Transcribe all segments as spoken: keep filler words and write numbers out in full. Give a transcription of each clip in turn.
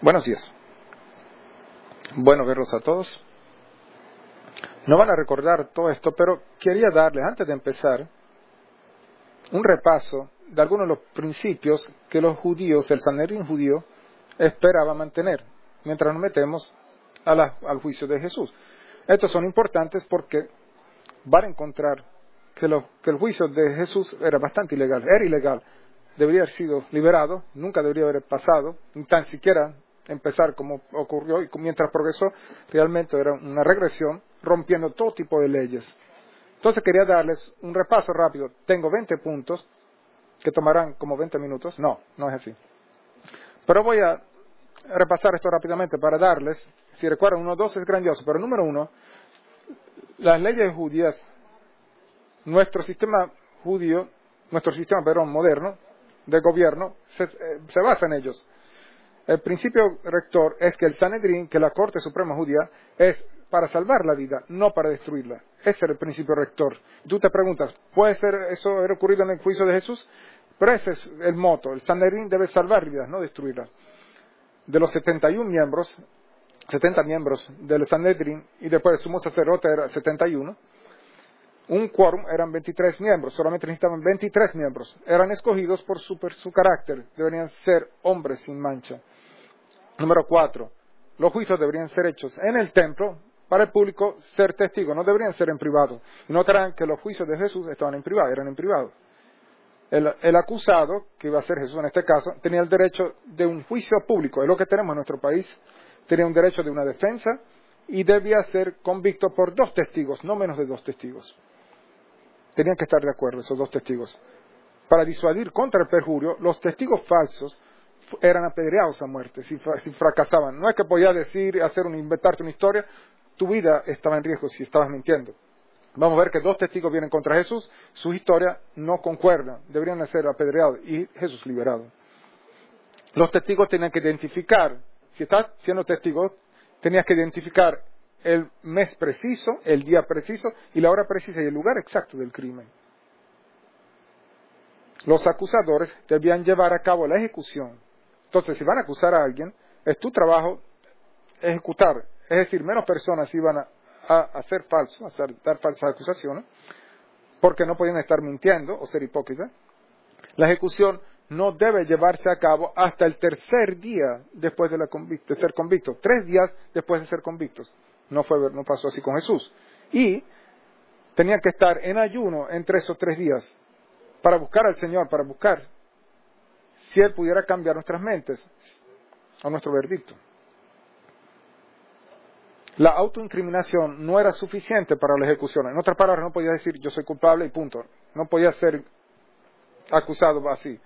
Buenos días. Bueno verlos a todos. No van a recordar todo esto, pero quería darles, antes de empezar, un repaso de algunos de los principios que los judíos, el Sanedrín judío, esperaba mantener mientras nos metemos a la, al juicio de Jesús. Estos son importantes porque van a encontrar que, lo, que el juicio de Jesús era bastante ilegal, era ilegal, debería haber sido liberado, nunca debería haber pasado, ni tan siquiera empezar como ocurrió, y mientras progresó, realmente era una regresión, rompiendo todo tipo de leyes. Entonces quería darles un repaso rápido. Tengo veinte puntos, que tomarán como veinte minutos. No, no es así. Pero voy a repasar esto rápidamente para darles, si recuerdan, uno, dos es grandioso, pero número uno, las leyes judías, nuestro sistema judío, nuestro sistema, perdón, moderno, de gobierno, se, eh, se basa en ellos. El principio rector es que el Sanedrín, que la Corte Suprema Judía, es para salvar la vida, no para destruirla. Ese es el principio rector. Tú te preguntas, ¿puede ser eso haber ocurrido en el juicio de Jesús? Pero ese es el moto. El Sanedrín debe salvar vidas, no destruirlas. De los setenta y uno miembros, setenta miembros del Sanedrín, y después el sumo sacerdote era setenta y uno, un quórum eran veintitrés miembros, solamente necesitaban veintitrés miembros. Eran escogidos por su, por su carácter, deberían ser hombres sin mancha. Número cuatro, los juicios deberían ser hechos en el templo para el público ser testigo, no deberían ser en privado. Y notarán que los juicios de Jesús estaban en privado, eran en privado. El, el acusado, que iba a ser Jesús en este caso, tenía el derecho de un juicio público, es lo que tenemos en nuestro país, tenía un derecho de una defensa y debía ser convicto por dos testigos, no menos de dos testigos. Tenían que estar de acuerdo esos dos testigos. Para disuadir contra el perjurio, los testigos falsos eran apedreados a muerte si, si fracasaban. No es que podías decir, hacer un, inventarte una historia, tu vida estaba en riesgo si estabas mintiendo. Vamos a ver que dos testigos vienen contra Jesús, su historia no concuerda, deberían ser apedreados y Jesús liberado. Los testigos tenían que identificar, si estás siendo testigo, tenías que identificar el mes preciso, el día preciso y la hora precisa y el lugar exacto del crimen. Los acusadores debían llevar a cabo la ejecución. Entonces, si van a acusar a alguien, es tu trabajo ejecutar. Es decir, menos personas iban a, a hacer falso, a hacer, dar falsas acusaciones, porque no podían estar mintiendo o ser hipócritas. La ejecución no debe llevarse a cabo hasta el tercer día después de, la convic- de ser convicto. Tres días después de ser convictos. No fue, no pasó así con Jesús. Y tenían que estar en ayuno entre esos tres días para buscar al Señor, para buscar si Él pudiera cambiar nuestras mentes a nuestro verdicto. La autoincriminación no era suficiente para la ejecución. En otras palabras, no podía decir yo soy culpable y punto. No podía ser acusado así.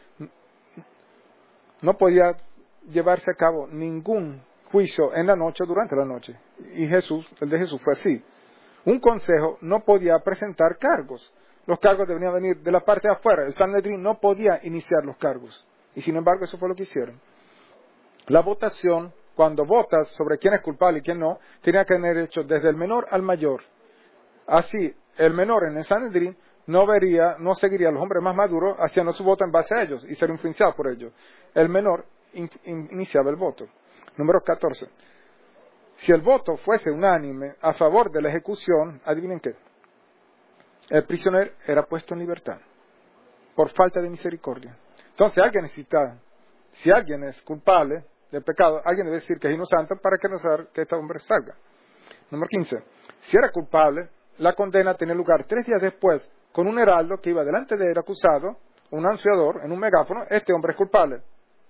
No podía llevarse a cabo ningún juicio en la noche o durante la noche. Y Jesús, el de Jesús fue así. Un consejo no podía presentar cargos. Los cargos deberían venir de la parte de afuera. El Sanedrín no podía iniciar los cargos. Y sin embargo, eso fue lo que hicieron. La votación, cuando votas sobre quién es culpable y quién no, tenía que tener hecho desde el menor al mayor. Así, el menor en el Sanedrín no vería, no seguiría a los hombres más maduros haciendo su voto en base a ellos y ser influenciado por ellos. El menor in, in, iniciaba el voto. Número catorce. Si el voto fuese unánime a favor de la ejecución, adivinen qué. El prisionero era puesto en libertad por falta de misericordia. Entonces alguien necesita, si alguien es culpable del pecado, alguien debe decir que es inocente para que, no sea, que este hombre salga. Número quince. Si era culpable, la condena tenía lugar tres días después con un heraldo que iba delante del acusado, un anunciador en un megáfono, este hombre es culpable.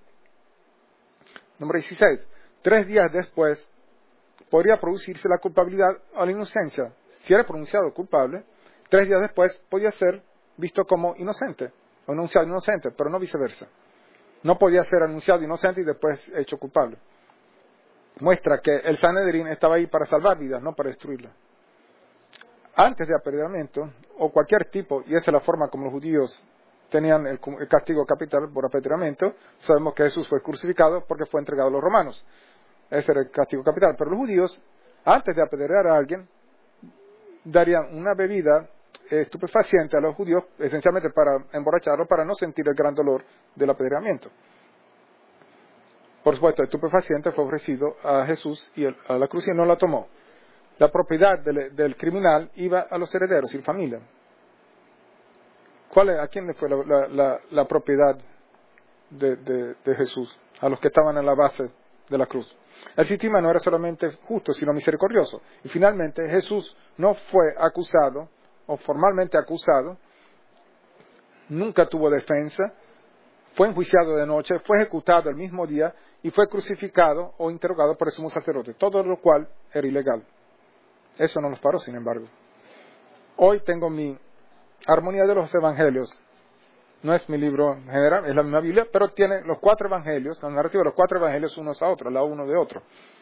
Número dieciséis. Tres días después podría producirse la culpabilidad o la inocencia. Si era pronunciado culpable, tres días después podía ser visto como inocente, o anunciado inocente, pero no viceversa. No podía ser anunciado inocente y después hecho culpable. Muestra que el Sanedrín estaba ahí para salvar vidas, no para destruirlas. Antes de apedreamiento, o cualquier tipo, y esa es la forma como los judíos tenían el, el castigo capital por apedreamiento, sabemos que Jesús fue crucificado porque fue entregado a los romanos. Ese era el castigo capital. Pero los judíos, antes de apedrear a alguien, darían una bebida eh, estupefaciente a los judíos, esencialmente para emborracharlos, para no sentir el gran dolor del apedreamiento. por supuesto, estupefaciente fue ofrecido a Jesús y él, a la cruz y él no la tomó. La propiedad del, del criminal iba a los herederos y familia. ¿Cuál es, ¿A quién le fue la, la, la, la propiedad de, de, de Jesús? A los que estaban en la base de la cruz. El sistema no era solamente justo, sino misericordioso. Y finalmente Jesús no fue acusado, o formalmente acusado, nunca tuvo defensa, fue enjuiciado de noche, fue ejecutado el mismo día y fue crucificado o interrogado por el sumo sacerdote, todo lo cual era ilegal. Eso no los paró, sin embargo. Hoy tengo mi Armonía de los Evangelios. No es mi libro general, es la misma Biblia, pero tiene los cuatro evangelios, la narrativa de los cuatro evangelios unos a otros, al lado uno de otro.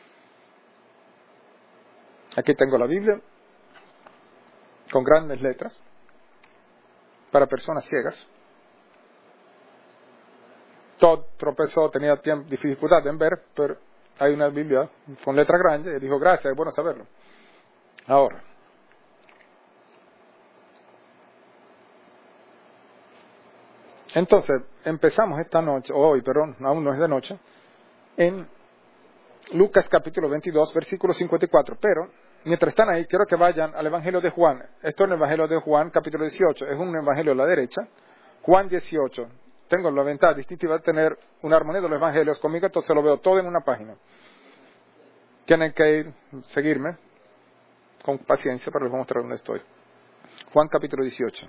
Aquí tengo la Biblia, con grandes letras, para personas ciegas. Todd tropezó, tenía tiempo, dificultad en ver, pero hay una Biblia con letra grande, y dijo, gracias, es bueno saberlo. Ahora, entonces, empezamos esta noche, o hoy, perdón, aún no es de noche, en Lucas capítulo veintidós, versículo cincuenta y cuatro. Pero, mientras están ahí, quiero que vayan al Evangelio de Juan. Esto es el Evangelio de Juan, capítulo dieciocho. Es un Evangelio a la derecha. Juan dieciocho. Tengo la ventaja distintiva de tener una armonía de los Evangelios conmigo, entonces lo veo todo en una página. Tienen que ir, seguirme, con paciencia, pero les voy a mostrar dónde estoy. Juan capítulo dieciocho.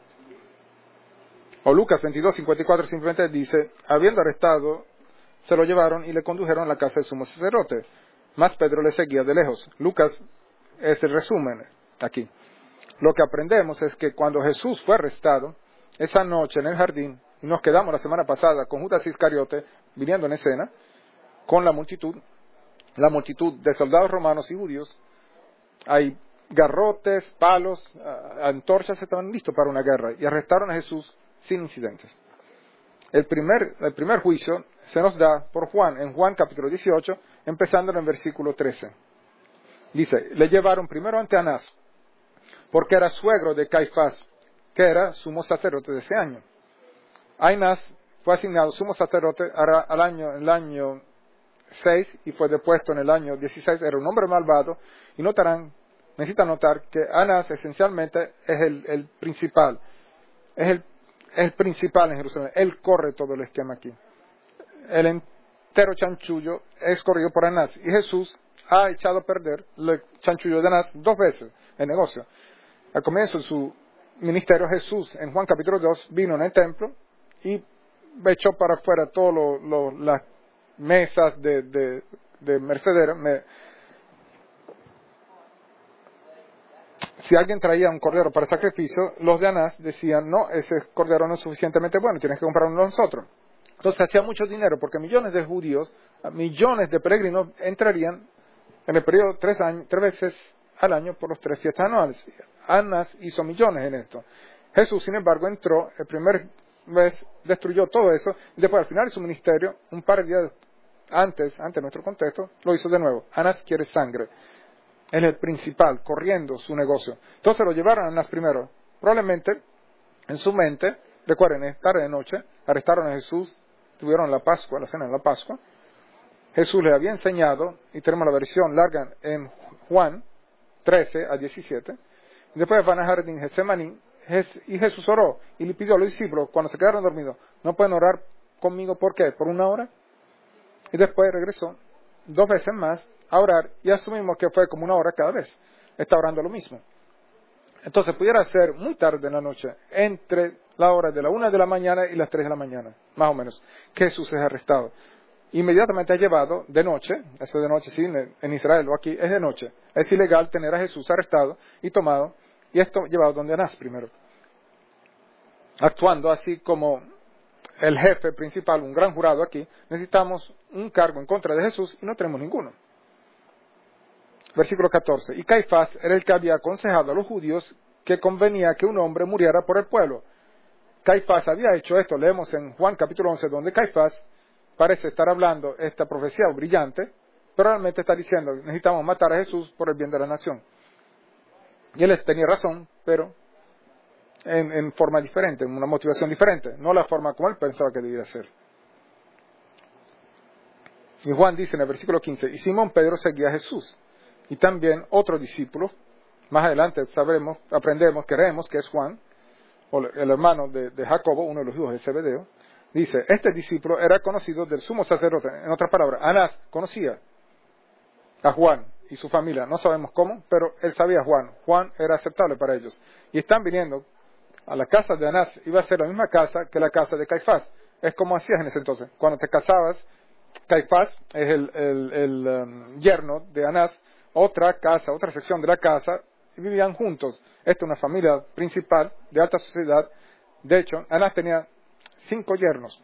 O Lucas veintidós, cincuenta y cuatro simplemente dice, habiendo arrestado, se lo llevaron y le condujeron a la casa del sumo sacerdote. Mas Pedro le seguía de lejos. Lucas es el resumen aquí. Lo que aprendemos es que cuando Jesús fue arrestado, esa noche en el jardín, y nos quedamos la semana pasada con Judas Iscariote viniendo en escena, con la multitud, la multitud de soldados romanos y judíos, hay garrotes, palos, antorchas, estaban listos para una guerra, y arrestaron a Jesús sin incidentes. El primer, el primer juicio se nos da por Juan, en Juan capítulo dieciocho, empezando en el versículo trece. Dice, le llevaron primero ante Anás, porque era suegro de Caifás, que era sumo sacerdote de ese año. Anás fue asignado sumo sacerdote al año, en el año seis y fue depuesto en el año dieciséis. Era un hombre malvado, y notarán, necesitan notar que Anás esencialmente es el, el principal, es el el principal en Jerusalén. Él corre todo el esquema aquí. El entero chanchullo es corrido por Anás. Y Jesús ha echado a perder el chanchullo de Anás dos veces en negocio. Al comienzo de su ministerio, Jesús, en Juan capítulo dos, vino en el templo y echó para afuera todas lo, lo, las mesas de, de, de mercaderes. Me, Si alguien traía un cordero para sacrificio, los de Anás decían, no, ese cordero no es suficientemente bueno, tienes que comprarlo nosotros. Entonces hacía mucho dinero, porque millones de judíos, millones de peregrinos entrarían en el periodo tres, años, tres veces al año por los tres fiestas anuales. Anás hizo millones en esto. Jesús, sin embargo, entró, el primer vez destruyó todo eso, y después al final de su ministerio, un par de días antes, antes de nuestro contexto, lo hizo de nuevo. Anás quiere sangre. Es el principal, corriendo su negocio. Entonces lo llevaron a Anás primero. Probablemente, en su mente, recuerden, es tarde de noche, arrestaron a Jesús, tuvieron la Pascua, la cena de la Pascua. Jesús le había enseñado, y tenemos la versión larga en Juan trece a diecisiete. Y después van al jardín Getsemaní, y Jesús oró, y le pidió a los discípulos, cuando se quedaron dormidos, ¿no pueden orar conmigo por qué? ¿Por una hora? Y después regresó dos veces más a orar, y asumimos que fue como una hora cada vez. Está orando lo mismo. Entonces pudiera ser muy tarde en la noche, entre la hora de la una de la mañana y las tres de la mañana, más o menos, que Jesús es arrestado. Inmediatamente es llevado de noche, eso de noche sí, en Israel o aquí es de noche. Es ilegal tener a Jesús arrestado y tomado, y esto llevado donde Anás primero. Actuando así como el jefe principal, un gran jurado aquí, necesitamos un cargo en contra de Jesús y no tenemos ninguno. Versículo catorce. Y Caifás era el que había aconsejado a los judíos que convenía que un hombre muriera por el pueblo. Caifás había hecho esto, leemos en Juan capítulo once, donde Caifás parece estar hablando esta profecía brillante, pero realmente está diciendo, necesitamos matar a Jesús por el bien de la nación. Y él tenía razón, pero en, en forma diferente, en una motivación diferente, no la forma como él pensaba que debía ser. Y Juan dice en el versículo quince, y Simón Pedro seguía a Jesús. Y también otro discípulo, más adelante sabremos, aprendemos, creemos que es Juan, o el hermano de, de Jacobo, uno de los hijos de Zebedeo, dice, este discípulo era conocido del sumo sacerdote. En otras palabras, Anás conocía a Juan y su familia. No sabemos cómo, pero él sabía a Juan. Juan era aceptable para ellos. Y están viniendo a la casa de Anás. Iba a ser la misma casa que la casa de Caifás. Es como hacías en ese entonces. Cuando te casabas, Caifás es el, el, el um, yerno de Anás. Otra casa, otra sección de la casa, y vivían juntos. Esta es una familia principal de alta sociedad. De hecho, Anás tenía cinco yernos.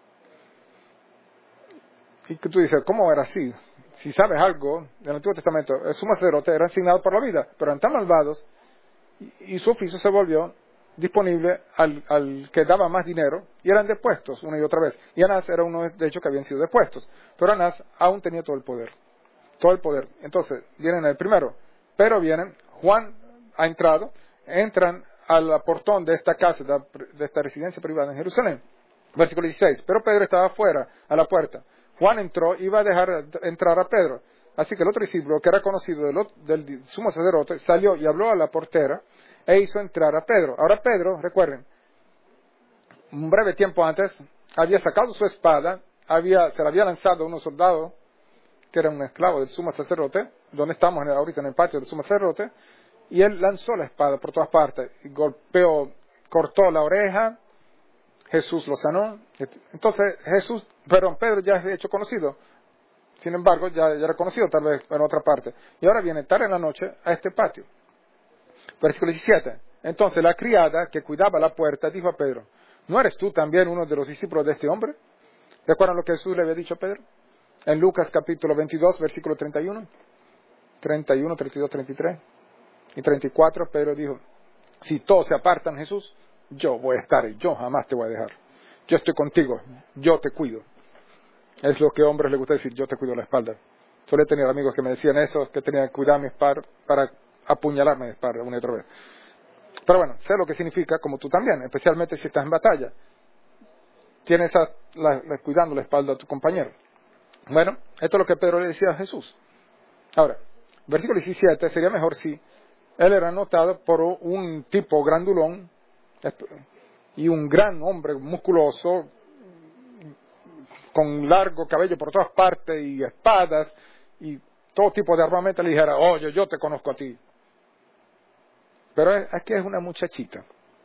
Y que tú dices, ¿cómo era así? Si sabes algo del Antiguo Testamento, el sumo sacerdote era asignado por la vida, pero eran tan malvados y, y su oficio se volvió disponible al, al que daba más dinero y eran depuestos una y otra vez. Y Anás era uno de ellos que habían sido depuestos. Pero Anás aún tenía todo el poder. Todo el poder. Entonces, vienen el primero. Pero vienen, Juan ha entrado, entran al portón de esta casa, de esta residencia privada en Jerusalén. Versículo dieciséis. Pero Pedro estaba afuera, a la puerta. Juan entró y iba a dejar entrar a Pedro. Así que el otro discípulo, que era conocido del, del sumo sacerdote, salió y habló a la portera e hizo entrar a Pedro. Ahora Pedro, recuerden, un breve tiempo antes, había sacado su espada, había, se la había lanzado a unos soldados, que era un esclavo del sumo sacerdote, donde estamos ahorita en el patio del sumo sacerdote, y él lanzó la espada por todas partes, y golpeó, cortó la oreja, Jesús lo sanó. Entonces Jesús, perdón, Pedro ya es de hecho conocido, sin embargo ya, ya era conocido tal vez en otra parte, y ahora viene tarde en la noche a este patio. Versículo diecisiete. Entonces la criada que cuidaba la puerta dijo a Pedro, ¿no eres tú también uno de los discípulos de este hombre? ¿Recuerdan lo que Jesús le había dicho a Pedro? En Lucas capítulo veintidós, versículo treinta y uno, treinta y uno, treinta y dos, treinta y tres y treinta y cuatro, Pedro dijo, si todos se apartan, Jesús, yo voy a estar y yo jamás te voy a dejar. Yo estoy contigo, yo te cuido. Es lo que a hombres les gusta decir, yo te cuido la espalda. Suele tener amigos que me decían eso, que tenían que cuidar mi espalda para apuñalarme de espalda una y otra vez. Pero bueno, sé lo que significa, como tú también, especialmente si estás en batalla. Tienes a, la, la, cuidando la espalda a tu compañero. Bueno, esto es lo que Pedro le decía a Jesús. Ahora, versículo diecisiete, sería mejor si él era notado por un tipo grandulón y un gran hombre musculoso, con largo cabello por todas partes y espadas y todo tipo de armamento, le dijera, oye, yo te conozco a ti. Pero aquí es una muchachita,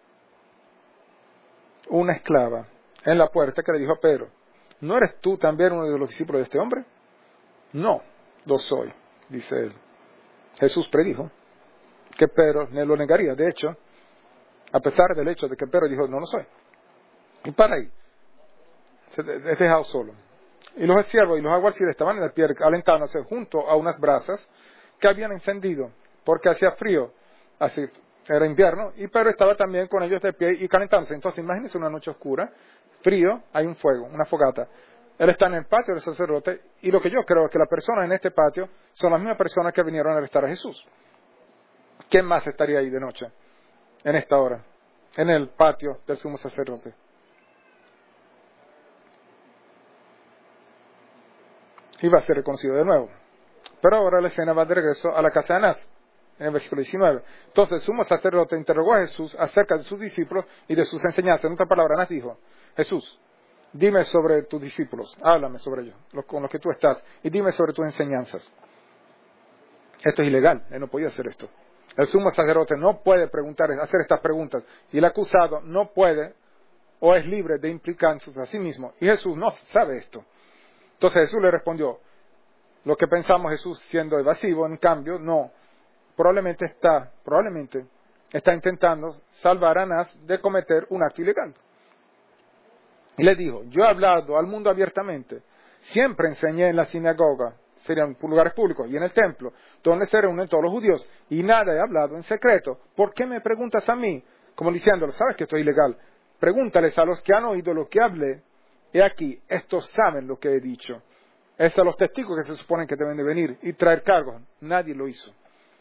una esclava, en la puerta que le dijo a Pedro, ¿no eres tú también uno de los discípulos de este hombre? No, lo soy, dice él. Jesús predijo que Pedro me lo negaría. De hecho, a pesar del hecho de que Pedro dijo, no lo soy. Y para ahí, se es dejado solo. Y los siervos y los alguaciles estaban en el pie, alentándose junto a unas brasas que habían encendido, porque hacía frío, así era invierno, y Pedro estaba también con ellos de pie y calentándose. Entonces, imagínense una noche oscura, frío, hay un fuego, una fogata. Él está en el patio del sacerdote, y lo que yo creo es que las personas en este patio son las mismas personas que vinieron a arrestar a Jesús. ¿Quién más estaría ahí de noche, en esta hora, en el patio del sumo sacerdote? Iba a ser reconocido de nuevo. Pero ahora la escena va de regreso a la casa de Anás, en el versículo diecinueve. Entonces el sumo sacerdote interrogó a Jesús acerca de sus discípulos y de sus enseñanzas. En otra palabra, Anás dijo, Jesús, dime sobre tus discípulos, háblame sobre ellos, con los que tú estás, y dime sobre tus enseñanzas. Esto es ilegal, él no podía hacer esto. El sumo sacerdote no puede preguntar, hacer estas preguntas, y el acusado no puede o es libre de implicarse a sí mismo. Y Jesús no sabe esto. Entonces Jesús le respondió, lo que pensamos Jesús siendo evasivo, en cambio, no, probablemente está, probablemente está intentando salvar a Anás de cometer un acto ilegal. Y le dijo, yo he hablado al mundo abiertamente, siempre enseñé en la sinagoga, serían lugares públicos, y en el templo, donde se reúnen todos los judíos, y nada he hablado en secreto. ¿Por qué me preguntas a mí? Como diciéndole, sabes que esto es ilegal. Pregúntales a los que han oído lo que hablé. He aquí, estos saben lo que he dicho. Es a los testigos que se suponen que deben de venir y traer cargos. Nadie lo hizo.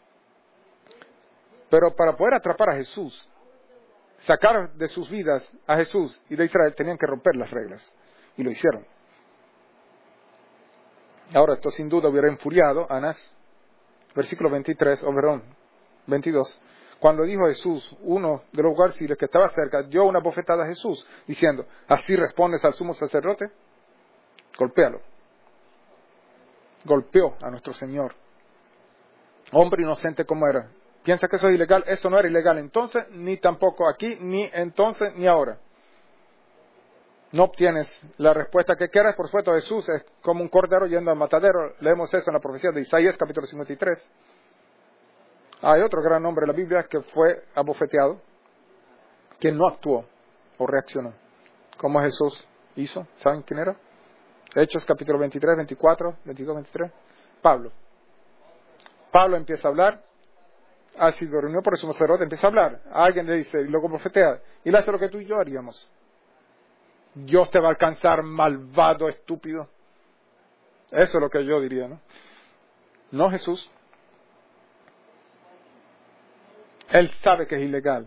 Pero para poder atrapar a Jesús, sacar de sus vidas a Jesús y de Israel, tenían que romper las reglas. Y lo hicieron. Ahora, esto sin duda hubiera enfuriado a Anás. Versículo veintitrés, o perdón, veintidós. Cuando dijo Jesús, uno de los guardias que estaba cerca, dio una bofetada a Jesús, diciendo, ¿así respondes al sumo sacerdote? Golpéalo. Golpeó a nuestro Señor. Hombre inocente como era. ¿Piensa que eso es ilegal? Eso no era ilegal entonces, ni tampoco aquí, ni entonces, ni ahora. No obtienes la respuesta que quieras. Por supuesto, Jesús es como un cordero yendo al matadero. Leemos eso en la profecía de Isaías, capítulo cincuenta y tres. Hay otro gran hombre en la Biblia que fue abofeteado, que no actuó o reaccionó. ¿Cómo Jesús hizo? ¿Saben quién era? Hechos, capítulo veintitrés, veinticuatro, veintidós, veintitrés. Pablo. Pablo empieza a hablar. Ha sido reunido por el sumo sacerdote, empieza a hablar. Alguien le dice, y luego bofetea. Y le hace lo que tú y yo haríamos. Dios te va a alcanzar, malvado, estúpido. Eso es lo que yo diría, ¿no? No Jesús. Él sabe que es ilegal.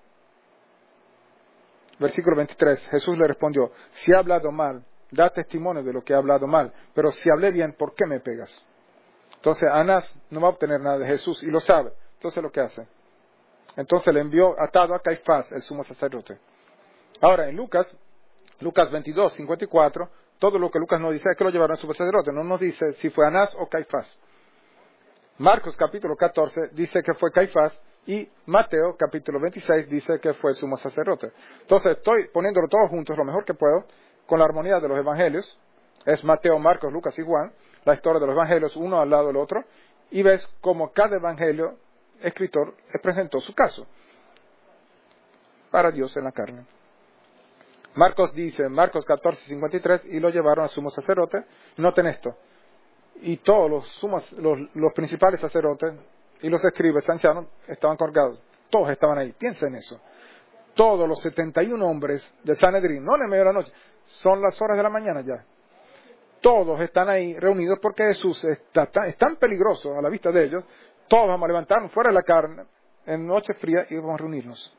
Versículo veintitrés. Jesús le respondió, si he hablado mal, da testimonio de lo que he hablado mal. Pero si hablé bien, ¿por qué me pegas? Entonces Anás no va a obtener nada de Jesús y lo sabe. Entonces lo que hace. Entonces le envió atado a Caifás, el sumo sacerdote. Ahora en Lucas, Lucas veintidós, cincuenta y cuatro, todo lo que Lucas nos dice es que lo llevaron al sumo sacerdote. No nos dice si fue Anás o Caifás. Marcos capítulo catorce dice que fue Caifás y Mateo capítulo veintiséis dice que fue el sumo sacerdote. Entonces estoy poniéndolo todo juntos lo mejor que puedo con la armonía de los evangelios. Es Mateo, Marcos, Lucas y Juan, la historia de los evangelios uno al lado del otro, y ves cómo cada evangelio escritor presentó su caso para Dios en la carne. Marcos dice, Marcos catorce, cincuenta y tres, y lo llevaron al sumo sacerdote. Noten esto. Y todos los, sumos, los, los principales sacerdotes y los escribas ancianos estaban colgados. Todos estaban ahí. Piensa en eso. Todos los setenta y uno hombres de Sanedrín, no en el medio de la noche, son las horas de la mañana ya. Todos están ahí reunidos porque Jesús está tan, es tan peligroso a la vista de ellos. Todos vamos a levantarnos fuera de la carne en noche fría y vamos a reunirnos.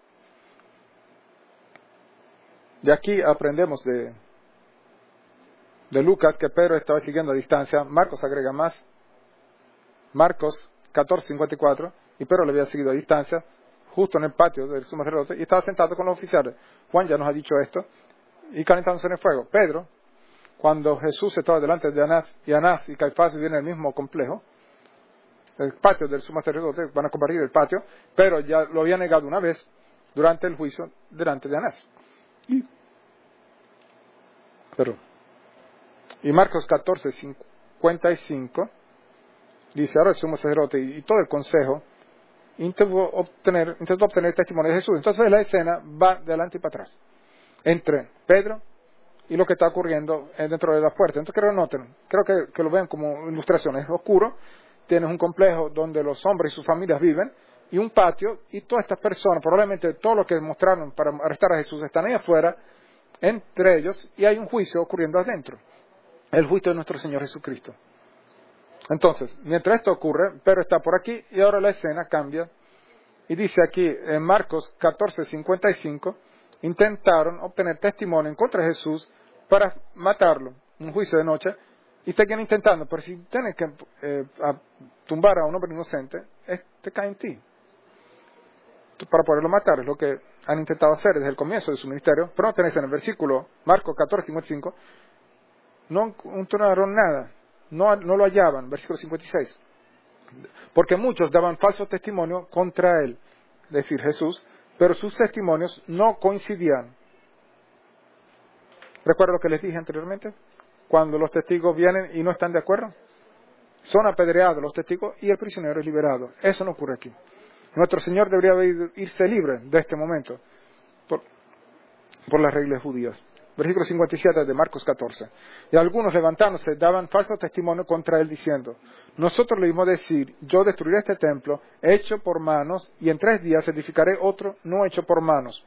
De aquí aprendemos de, de Lucas que Pedro estaba siguiendo a distancia. Marcos agrega más. Marcos catorce, cincuenta y cuatro. Y Pedro le había seguido a distancia, justo en el patio del sumo sacerdote, y estaba sentado con los oficiales. Juan ya nos ha dicho esto. Y calentándose en el fuego. Pedro, cuando Jesús estaba delante de Anás, y Anás y Caifás vivían en el mismo complejo, el patio del sumo sacerdote, van a compartir el patio, pero ya lo había negado una vez durante el juicio delante de Anás. Y, pero, y Marcos catorce, cincuenta y cinco dice, ahora el sumo sacerdote y, y todo el consejo intentó obtener, intentó obtener el testimonio de Jesús. Entonces la escena va de adelante y para atrás entre Pedro y lo que está ocurriendo dentro de las puertas. Entonces creo que noten, creo que, que lo vean como ilustración. Es oscuro, tienes un complejo donde los hombres y sus familias viven, y un patio, y todas estas personas, probablemente todos los que mostraron para arrestar a Jesús, están ahí afuera, entre ellos, y hay un juicio ocurriendo adentro. El juicio de nuestro Señor Jesucristo. Entonces, mientras esto ocurre, Pedro está por aquí, y ahora la escena cambia, y dice aquí en Marcos catorce, cincuenta y cinco, intentaron obtener testimonio en contra de Jesús para matarlo, un juicio de noche, y seguían intentando, pero si tienes que eh, a tumbar a un hombre inocente, este cae en ti. Para poderlo matar, es lo que han intentado hacer desde el comienzo de su ministerio, pero no tenéis en el versículo, Marcos catorce, cincuenta y cinco, no encontraron nada, no, no lo hallaban, versículo cincuenta y seis, porque muchos daban falso testimonio contra él, es decir, Jesús, pero sus testimonios no coincidían. ¿Recuerda lo que les dije anteriormente? Cuando los testigos vienen y no están de acuerdo, son apedreados los testigos y el prisionero es liberado. Eso no ocurre aquí. Nuestro Señor debería irse libre de este momento por, por las reglas judías. Versículo cincuenta y siete de Marcos catorce. Y algunos levantándose daban falso testimonio contra él diciendo, nosotros le dimos decir, yo destruiré este templo hecho por manos y en tres días edificaré otro no hecho por manos.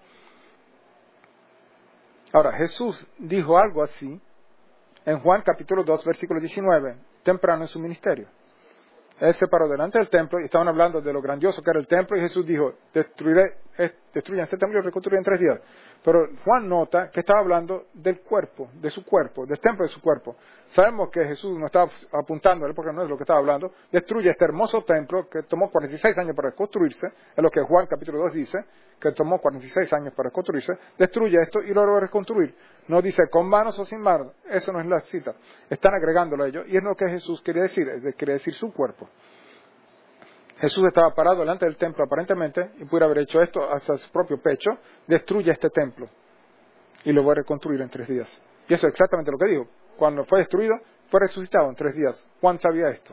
Ahora, Jesús dijo algo así en Juan capítulo dos, versículo diecinueve, temprano en su ministerio. Él se paró delante del templo y estaban hablando de lo grandioso que era el templo y Jesús dijo, destruiré es, destruyan este templo y lo reconstruyan en tres días. Pero Juan nota que estaba hablando del cuerpo, de su cuerpo, del templo de su cuerpo. Sabemos que Jesús no estaba apuntando a él porque no es lo que estaba hablando. Destruye este hermoso templo que tomó cuarenta y seis años para construirse, es lo que Juan capítulo dos dice, que tomó cuarenta y seis años para construirse. Destruye esto y lo va a reconstruir. No dice con manos o sin manos, eso no es la cita. Están agregándolo a ello y es lo que Jesús quería decir, es decir, quería decir su cuerpo. Jesús estaba parado delante del templo aparentemente y pudiera haber hecho esto hasta su propio pecho. Destruye este templo y lo voy a reconstruir en tres días. Y eso es exactamente lo que dijo. Cuando fue destruido, fue resucitado en tres días. Juan sabía esto.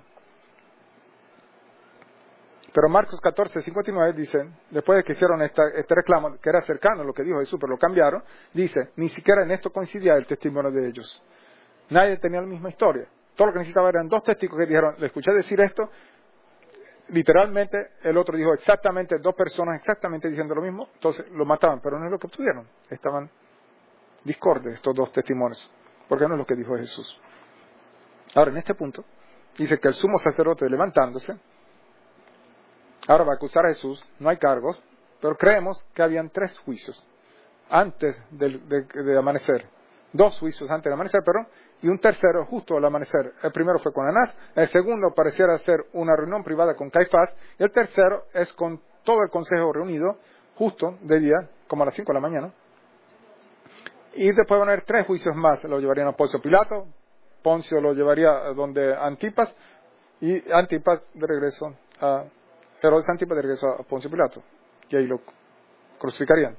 Pero Marcos catorce, cincuenta y nueve dice, después de que hicieron esta, este reclamo, que era cercano a lo que dijo Jesús, pero lo cambiaron, dice, ni siquiera en esto coincidía el testimonio de ellos. Nadie tenía la misma historia. Todo lo que necesitaba eran dos testigos que dijeron, le escuché decir esto. Literalmente, el otro dijo exactamente, dos personas exactamente diciendo lo mismo, entonces lo mataban, pero no es lo que obtuvieron. Estaban discordes estos dos testimonios, porque no es lo que dijo Jesús. Ahora, en este punto, dice que el sumo sacerdote levantándose, ahora va a acusar a Jesús, no hay cargos, pero creemos que habían tres juicios antes de, de, de amanecer. Dos juicios antes del amanecer, pero y un tercero justo al amanecer. El primero fue con Anás, el segundo pareciera ser una reunión privada con Caifás, y el tercero es con todo el consejo reunido, justo de día, como a las cinco de la mañana. Y después van a haber tres juicios más, lo llevarían a Poncio Pilato, Poncio lo llevaría a donde Antipas, y Antipas de regreso a, Herodes Antipas de regreso a Poncio Pilato, y ahí lo crucificarían.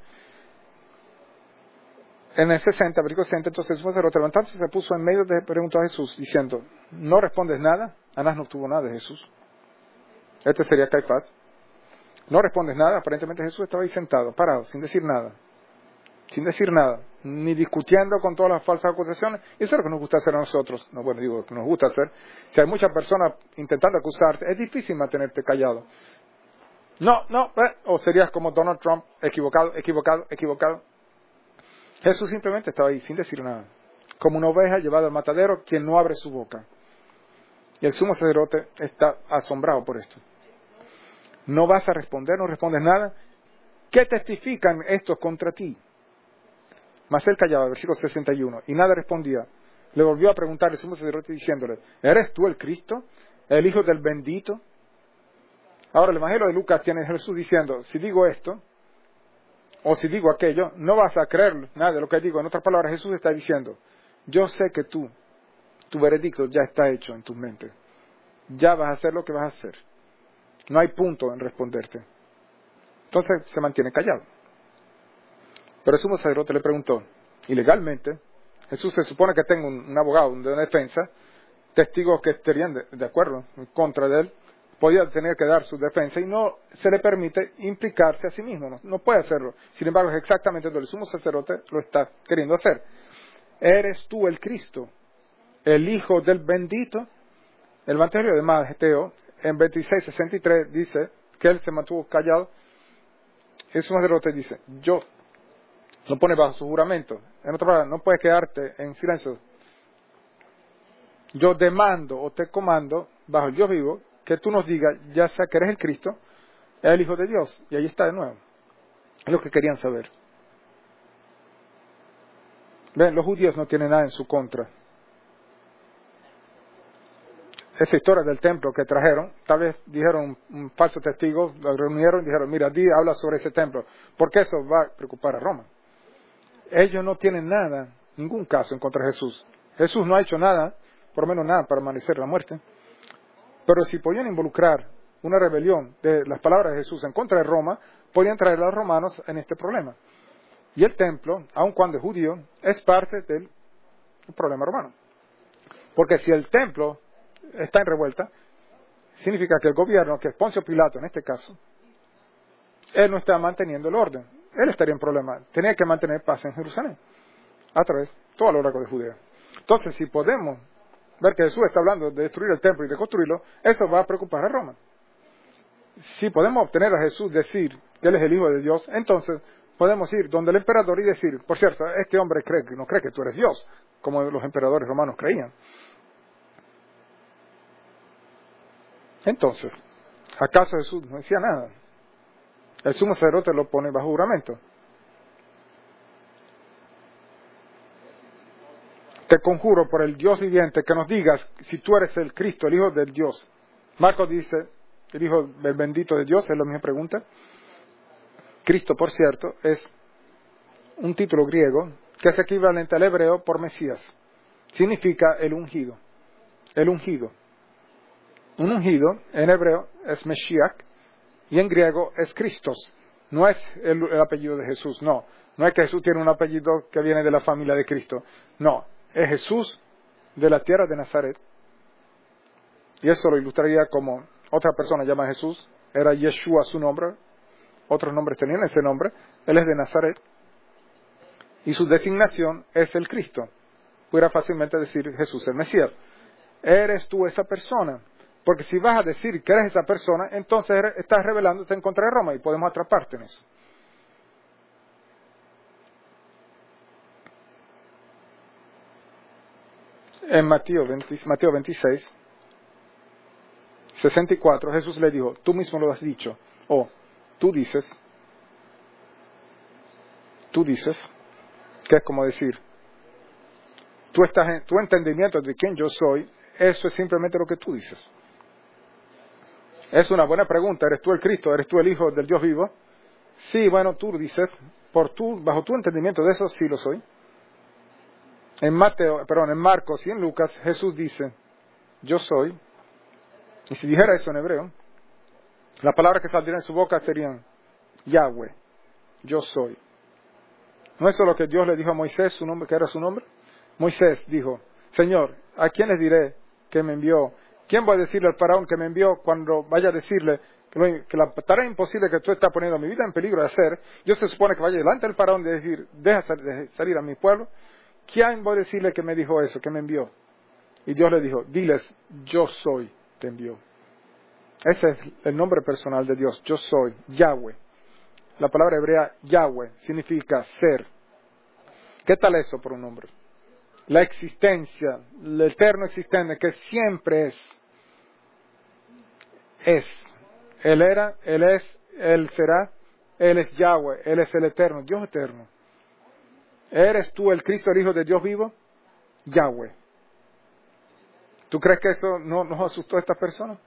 En el sesenta, versículo sesenta, entonces el sacerdote levantándose se puso en medio de preguntó a Jesús, diciendo, ¿no respondes nada? Anás no obtuvo nada de Jesús. Este sería Caifás. No respondes nada, aparentemente Jesús estaba ahí sentado, parado, sin decir nada. Sin decir nada, ni discutiendo con todas las falsas acusaciones. Eso es lo que nos gusta hacer a nosotros. No, bueno, digo, que nos gusta hacer. Si hay muchas personas intentando acusarte, es difícil mantenerte callado. No, no, eh, o serías como Donald Trump, equivocado, equivocado, equivocado. Jesús simplemente estaba ahí sin decir nada, como una oveja llevada al matadero, quien no abre su boca. Y el sumo sacerdote está asombrado por esto. No vas a responder, no respondes nada. ¿Qué testifican estos contra ti? Mas él callaba, versículo sesenta y uno, y nada respondía. Le volvió a preguntar el sumo sacerdote diciéndole, ¿eres tú el Cristo, el Hijo del bendito? Ahora el Evangelio de Lucas tiene a Jesús diciendo, si digo esto, o si digo aquello, no vas a creer nada de lo que digo. En otras palabras, Jesús está diciendo, yo sé que tú, tu veredicto ya está hecho en tu mente. Ya vas a hacer lo que vas a hacer. No hay punto en responderte. Entonces se mantiene callado. Pero el sumo sacerdote le preguntó, y legalmente, Jesús se supone que tenga un, un abogado de una defensa, testigos que estarían de, de acuerdo en contra de él, podía tener que dar su defensa y no se le permite implicarse a sí mismo, no, no puede hacerlo. Sin embargo, es exactamente lo que el sumo sacerdote lo está queriendo hacer. ¿Eres tú el Cristo, el Hijo del bendito? El Evangelio de Mateo, en veintiséis sesenta y tres, dice que él se mantuvo callado. El sumo sacerdote dice, yo, lo pone bajo su juramento. En otra palabra, no puedes quedarte en silencio. Yo demando o te comando, bajo el Dios vivo, que tú nos digas, ya sea que eres el Cristo, el Hijo de Dios. Y ahí está de nuevo. Es lo que querían saber. Ven, los judíos no tienen nada en su contra. Esa historia del templo que trajeron, tal vez dijeron un falso testigo, lo reunieron y dijeron, mira, di, habla sobre ese templo, porque eso va a preocupar a Roma. Ellos no tienen nada, ningún caso en contra de Jesús. Jesús no ha hecho nada, por lo menos nada, para amanecer la muerte. Pero si podían involucrar una rebelión de las palabras de Jesús en contra de Roma, podían traer a los romanos en este problema. Y el templo, aun cuando es judío, es parte del problema romano. Porque si el templo está en revuelta, significa que el gobierno, que es Poncio Pilato en este caso, él no está manteniendo el orden. Él estaría en problema. Tenía que mantener paz en Jerusalén, a través de todo lo largo de Judea. Entonces, si podemos ver que Jesús está hablando de destruir el templo y de construirlo, eso va a preocupar a Roma. Si podemos obtener a Jesús decir que Él es el Hijo de Dios, entonces podemos ir donde el emperador y decir, por cierto, este hombre cree que no cree que tú eres Dios, como los emperadores romanos creían. Entonces, ¿acaso Jesús no decía nada? El sumo sacerdote lo pone bajo juramento. Te conjuro por el Dios viviente que nos digas si tú eres el Cristo, el Hijo del Dios. Marcos dice, el Hijo del bendito de Dios, es la misma pregunta. Cristo, por cierto, es un título griego que es equivalente al hebreo por Mesías. Significa el ungido. El ungido. Un ungido en hebreo es Meshiach y en griego es Christos. No es el, el apellido de Jesús, no. No es que Jesús tiene un apellido que viene de la familia de Cristo. No, es Jesús de la tierra de Nazaret. Y eso lo ilustraría como otra persona llama Jesús. Era Yeshua su nombre. Otros nombres tenían ese nombre. Él es de Nazaret. Y su designación es el Cristo. Pudiera fácilmente decir Jesús el Mesías. Eres tú esa persona. Porque si vas a decir que eres esa persona, entonces estás rebelándote en contra de Roma y podemos atraparte en eso. En Mateo, veinte, Mateo veintiséis, sesenta y cuatro, Jesús le dijo, tú mismo lo has dicho, o tú dices, tú dices, que es como decir, tú estás en, tu entendimiento de quién yo soy, eso es simplemente lo que tú dices. Es una buena pregunta, ¿eres tú el Cristo? ¿Eres tú el Hijo del Dios vivo? Sí, bueno, tú dices, por tu, bajo tu entendimiento de eso sí lo soy. En Mateo, perdón, en Marcos y en Lucas, Jesús dice, yo soy, y si dijera eso en hebreo, las palabras que saldrían de su boca serían, Yahweh, yo soy. ¿No es eso lo que Dios le dijo a Moisés, su nombre, que era su nombre? Moisés dijo, Señor, ¿a quién les diré que me envió? ¿Quién voy a decirle al faraón que me envió cuando vaya a decirle que, lo, que la tarea imposible que tú estás poniendo mi vida en peligro de hacer? Yo se supone que vaya delante del faraón y decir, deja salir a mi pueblo. ¿Quién voy a decirle que me dijo eso, que me envió? Y Dios le dijo, diles, yo soy, te envió. Ese es el nombre personal de Dios, yo soy, Yahweh. La palabra hebrea Yahweh significa ser. ¿Qué tal eso por un nombre? La existencia, el eterno existente, que siempre es. Es. Él era, Él es, Él será, Él es Yahweh, Él es el eterno, Dios eterno. ¿Eres tú el Cristo, el Hijo de Dios vivo? Yahweh. ¿Tú crees que eso no nos asustó a estas personas?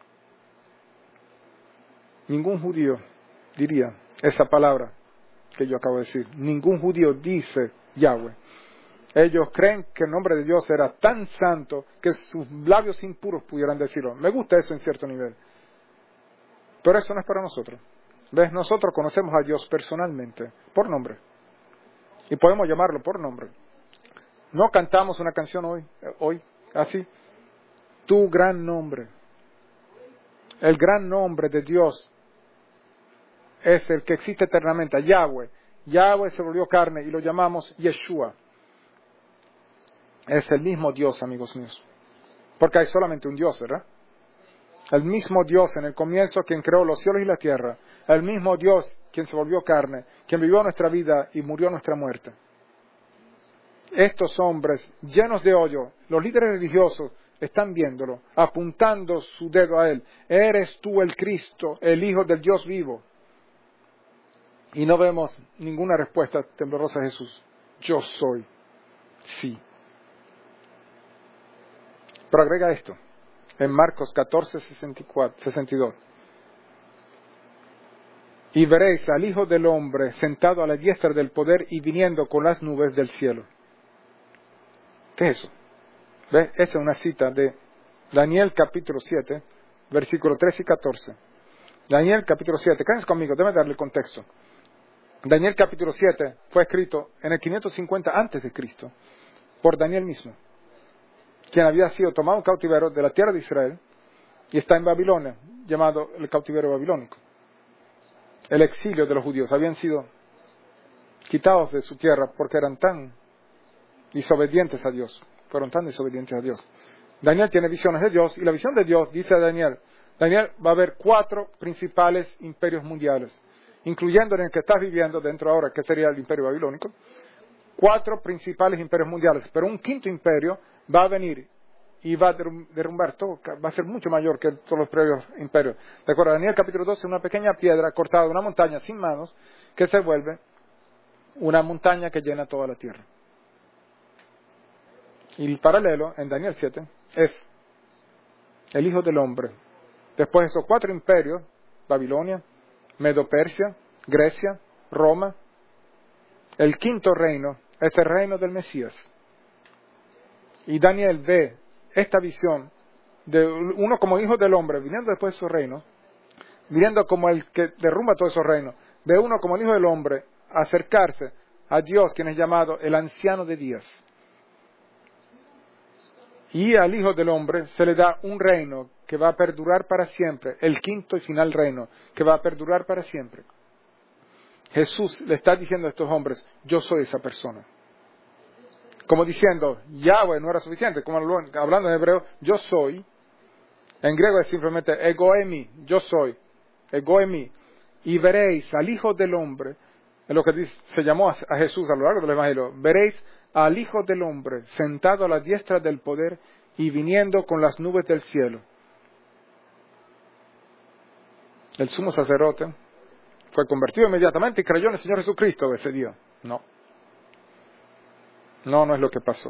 Ningún judío diría esa palabra que yo acabo de decir. Ningún judío dice Yahweh. Ellos creen que el nombre de Dios era tan santo que sus labios impuros pudieran decirlo. Me gusta eso en cierto nivel. Pero eso no es para nosotros. ¿Ves? Nosotros conocemos a Dios personalmente, por nombre. Y podemos llamarlo por nombre. No cantamos una canción hoy, hoy, así. Tu gran nombre. El gran nombre de Dios es el que existe eternamente, Yahweh. Yahweh se volvió carne y lo llamamos Yeshua. Es el mismo Dios, amigos míos. Porque hay solamente un Dios, ¿verdad? El mismo Dios en el comienzo quien creó los cielos y la tierra. El mismo Dios quien se volvió carne, quien vivió nuestra vida y murió nuestra muerte. Estos hombres llenos de odio, los líderes religiosos, están viéndolo, apuntando su dedo a él. Eres tú el Cristo, el Hijo del Dios vivo. Y no vemos ninguna respuesta temblorosa de Jesús. Yo soy. Sí. Pero agrega esto, en Marcos catorce, sesenta y cuatro, sesenta y dos. Y veréis al Hijo del Hombre sentado a la diestra del poder y viniendo con las nubes del cielo. ¿Qué es eso? ¿Ves? Esa es una cita de Daniel capítulo siete, versículos trece y catorce. Daniel capítulo siete, quédense conmigo, déjame darle el contexto. Daniel capítulo siete fue escrito en el quinientos cincuenta antes de Cristo por Daniel mismo, quien había sido tomado cautiverio de la tierra de Israel y está en Babilonia, llamado el cautiverio babilónico. El exilio de los judíos habían sido quitados de su tierra porque eran tan desobedientes a Dios, fueron tan desobedientes a Dios. Daniel tiene visiones de Dios y la visión de Dios dice a Daniel, Daniel, va a haber cuatro principales imperios mundiales, incluyendo en el que estás viviendo dentro ahora, que sería el imperio babilónico, cuatro principales imperios mundiales, pero un quinto imperio va a venir y va a derrumbar todo, va a ser mucho mayor que todos los previos imperios. De acuerdo, Daniel capítulo doce, una pequeña piedra cortada de una montaña sin manos que se vuelve una montaña que llena toda la tierra. Y el paralelo en Daniel siete es el Hijo del Hombre. Después de esos cuatro imperios, Babilonia, Medo-Persia, Grecia, Roma, el quinto reino es el reino del Mesías. Y Daniel ve esta visión de uno como Hijo del Hombre, viniendo después de su reino, viniendo como el que derrumba todos esos reinos, ve uno como el Hijo del Hombre acercarse a Dios, quien es llamado el Anciano de Días. Y al Hijo del Hombre se le da un reino que va a perdurar para siempre, el quinto y final reino, que va a perdurar para siempre. Jesús le está diciendo a estos hombres, yo soy esa persona. Como diciendo, Yahweh no era suficiente, como hablando en hebreo, yo soy. En griego es simplemente ego emi, yo soy, ego emi. Y veréis al Hijo del Hombre, en lo que dice, se llamó a, a Jesús a lo largo del Evangelio, veréis al Hijo del Hombre sentado a la diestra del poder y viniendo con las nubes del cielo. El sumo sacerdote fue convertido inmediatamente y creyó en el Señor Jesucristo ese día. No. No, no es lo que pasó.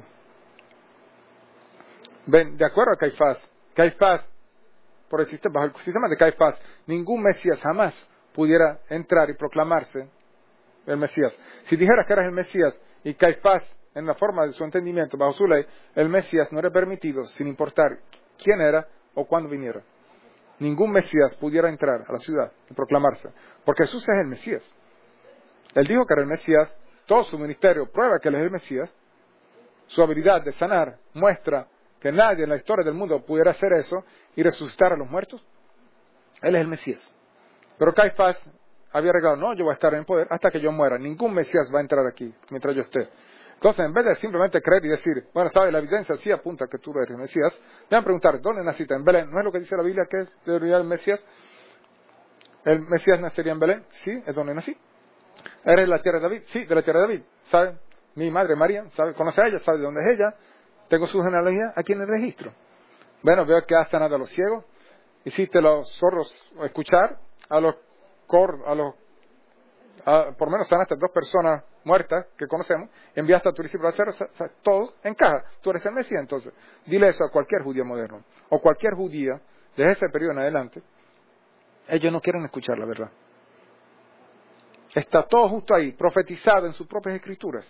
Ven, de acuerdo a Caifás, Caifás, por el sistema, bajo el sistema de Caifás, ningún Mesías jamás pudiera entrar y proclamarse el Mesías. Si dijeras que eras el Mesías y Caifás, en la forma de su entendimiento, bajo su ley, el Mesías no era permitido, sin importar quién era o cuándo viniera. Ningún Mesías pudiera entrar a la ciudad y proclamarse, porque Jesús es el Mesías. Él dijo que era el Mesías, todo su ministerio prueba que él es el Mesías. Su habilidad de sanar muestra que nadie en la historia del mundo pudiera hacer eso y resucitar a los muertos. Él es el Mesías. Pero Caifás había arreglado, no, yo voy a estar en el poder hasta que yo muera. Ningún Mesías va a entrar aquí mientras yo esté. Entonces, en vez de simplemente creer y decir, bueno, sabes, la evidencia sí apunta que tú eres el Mesías, deben preguntar, ¿dónde naciste? ¿En Belén? ¿No es lo que dice la Biblia que es de realidad el Mesías? ¿El Mesías nacería en Belén? Sí, es donde nací. ¿Eres de la tierra de David? Sí, de la tierra de David. ¿Sabe? Mi madre María, ¿sabe? Conoce a ella, sabe de dónde es ella. Tengo su genealogía aquí en el registro. Bueno, veo que has sanado a los ciegos, hiciste a los sordos escuchar, a los cor, a los, a, por lo menos sanaste a dos personas muertas que conocemos, enviaste a tu discípulo a hacer, o sea, todo encaja. Tú eres el Mesías, entonces. Dile eso a cualquier judío moderno, o cualquier judía, desde ese periodo en adelante. Ellos no quieren escuchar la verdad. Está todo justo ahí, profetizado en sus propias escrituras.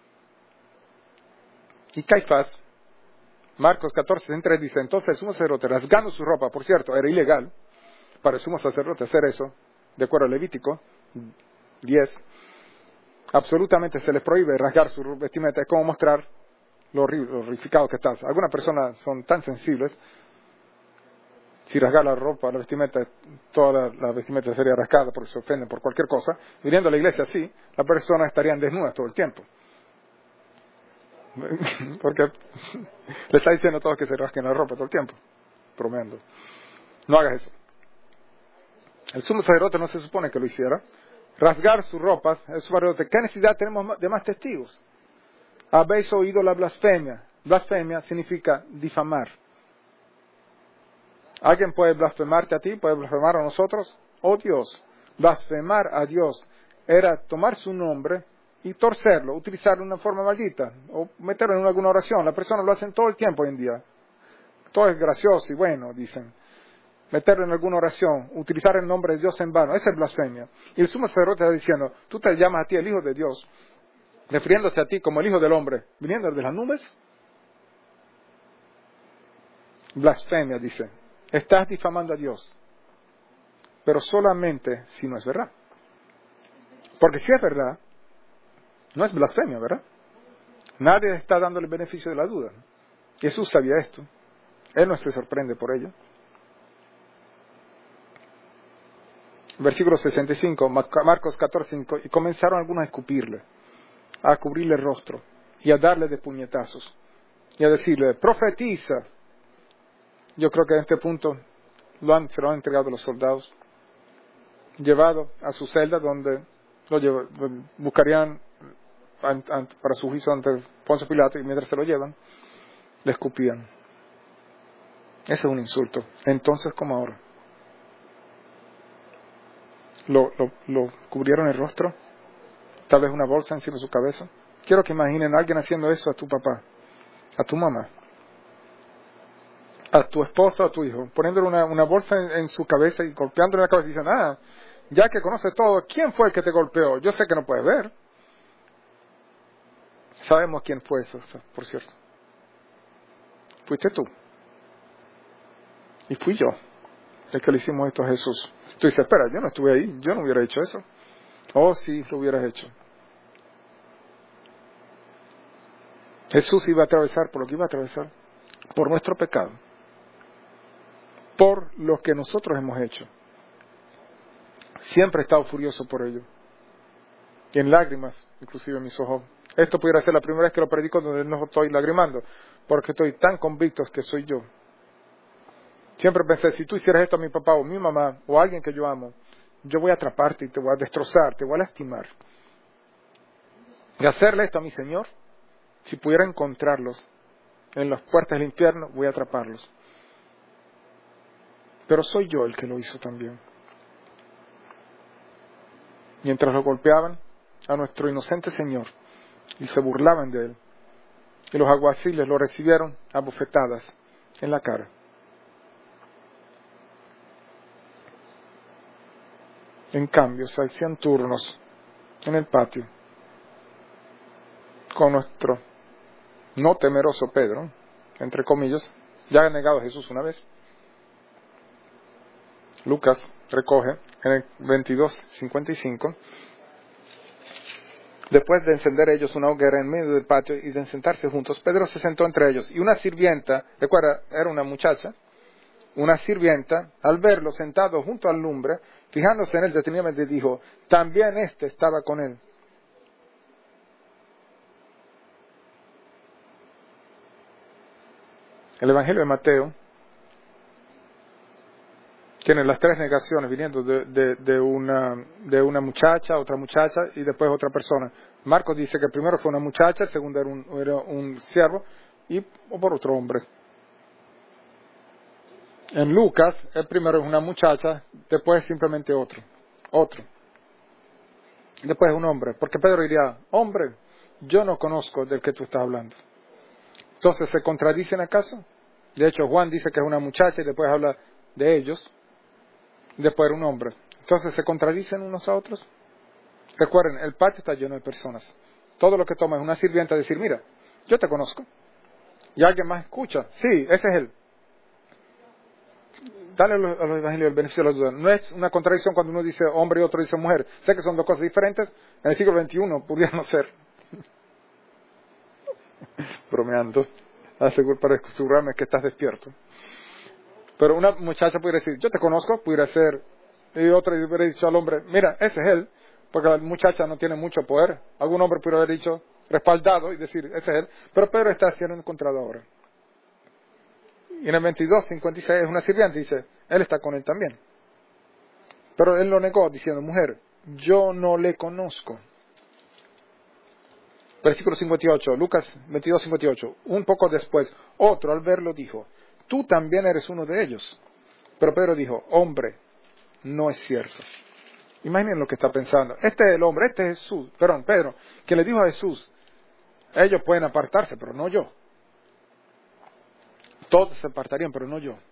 Y Caifás, Marcos catorce, treinta y tres dice, entonces el sumo sacerdote, rasgando su ropa, por cierto, era ilegal para el sumo sacerdote hacer eso, de acuerdo a Levítico diez, absolutamente se les prohíbe rasgar su vestimenta, es como mostrar lo horrificado que estás. Algunas personas son tan sensibles, si rasgar la ropa, la vestimenta, toda la, la vestimenta sería rasgada porque se ofenden por cualquier cosa, viniendo a la iglesia así, las personas estarían desnudas todo el tiempo. Porque le está diciendo a todos que se rasquen la ropa todo el tiempo, bromeando. No hagas eso. El sumo sacerdote no se supone que lo hiciera. Rasgar sus ropas, el sumo sacerdote, ¿qué necesidad tenemos de más testigos? Habéis oído la blasfemia. Blasfemia significa difamar. ¿Alguien puede blasfemarte a ti? ¿Puede blasfemar a nosotros? Oh Dios, blasfemar a Dios era tomar su nombre y torcerlo, utilizarlo de una forma maldita, o meterlo en alguna oración. Las personas lo hacen todo el tiempo hoy en día. Todo es gracioso y bueno, dicen. Meterlo en alguna oración, utilizar el nombre de Dios en vano, esa es blasfemia. Y el sumo sacerdote está diciendo, tú te llamas a ti el Hijo de Dios, refiriéndose a ti como el Hijo del Hombre, viniendo de las nubes. Blasfemia, dice. Estás difamando a Dios, pero solamente si no es verdad. Porque si es verdad, no es blasfemia, ¿verdad? Nadie está dando el beneficio de la duda. Jesús sabía esto. Él no se sorprende por ello. Versículo sesenta y cinco, Marcos catorce, cinco, y comenzaron algunos a escupirle, a cubrirle el rostro, y a darle de puñetazos, y a decirle, profetiza. Yo creo que en este punto lo han, se lo han entregado los soldados, llevado a su celda donde lo lleva, buscarían para su juicio ante Poncio Pilato, y mientras se lo llevan, le escupían. Ese es un insulto. Entonces, como ahora. ¿Lo, lo, lo cubrieron el rostro? Tal vez una bolsa encima de su cabeza. Quiero que imaginen a alguien haciendo eso a tu papá, a tu mamá, a tu esposa o a tu hijo, poniéndole una, una bolsa en, en su cabeza y golpeándole en la cabeza y diciendo, ah, ya que conoces todo, ¿quién fue el que te golpeó? Yo sé que no puedes ver. Sabemos quién fue eso, por cierto. Fuiste tú. Y fui yo el que le hicimos esto a Jesús. Tú dices, espera, yo no estuve ahí, yo no hubiera hecho eso. Oh, sí, lo hubieras hecho. Jesús iba a atravesar por lo que iba a atravesar, por nuestro pecado, por lo que nosotros hemos hecho. Siempre he estado furioso por ello. Y en lágrimas, inclusive en mis ojos. Esto pudiera ser la primera vez que lo predico donde no estoy lagrimando, porque estoy tan convicto que soy yo. Siempre pensé, si tú hicieras esto a mi papá o a mi mamá o a alguien que yo amo, yo voy a atraparte y te voy a destrozar, te voy a lastimar. Y hacerle esto a mi Señor, si pudiera encontrarlos en las puertas del infierno, voy a atraparlos. Pero soy yo el que lo hizo también. Mientras lo golpeaban a nuestro inocente Señor y se burlaban de él, y los alguaciles lo recibieron a bofetadas en la cara. En cambio, se hacían turnos en el patio con nuestro no temeroso Pedro, entre comillas, ya ha negado a Jesús una vez. Lucas recoge en el veintidós cincuenta y cinco, después de encender ellos una hoguera en medio del patio y de sentarse juntos, Pedro se sentó entre ellos, y una sirvienta, recuerda, era una muchacha, una sirvienta, al verlo sentado junto al lumbre, fijándose en él detenidamente, dijo, también éste estaba con él. El Evangelio de Mateo tiene las tres negaciones viniendo de, de, de, una, de una muchacha, otra muchacha y después otra persona. Marcos dice que el primero fue una muchacha, el segundo era un, era un siervo y o por otro hombre. En Lucas, el primero es una muchacha, después simplemente otro, otro. Después un hombre, porque Pedro diría, hombre, yo no conozco del que tú estás hablando. Entonces, ¿se contradicen acaso? De hecho, Juan dice que es una muchacha y después habla de ellos, después era un hombre. Entonces, ¿se contradicen unos a otros? Recuerden, el patio está lleno de personas. Todo lo que toma es una sirvienta decir, mira, yo te conozco. Y alguien más escucha, sí, ese es él. Dale a los, a los evangelios el beneficio de la duda. No es una contradicción cuando uno dice hombre y otro dice mujer. Sé que son dos cosas diferentes. En el siglo veintiuno pudiera no ser. Bromeando. Aseguro para asegurarme que estás despierto. Pero una muchacha pudiera decir, yo te conozco, pudiera ser. Y otra hubiera dicho al hombre, mira, ese es él. Porque la muchacha no tiene mucho poder. Algún hombre pudiera haber dicho, respaldado y decir, ese es él. Pero Pedro está siendo encontrado ahora. Y en el veintidós cincuenta y seis es una sirvienta y dice, él está con él también. Pero él lo negó diciendo, mujer, yo no le conozco. Versículo cincuenta y ocho, Lucas veintidós cincuenta y ocho. Un poco después, otro al verlo dijo, tú también eres uno de ellos. Pero Pedro dijo, hombre, no es cierto. Imaginen lo que está pensando. Este es el hombre, este es Jesús, perdón, Pedro, que le dijo a Jesús, ellos pueden apartarse, pero no yo. Todos se apartarían, pero no yo.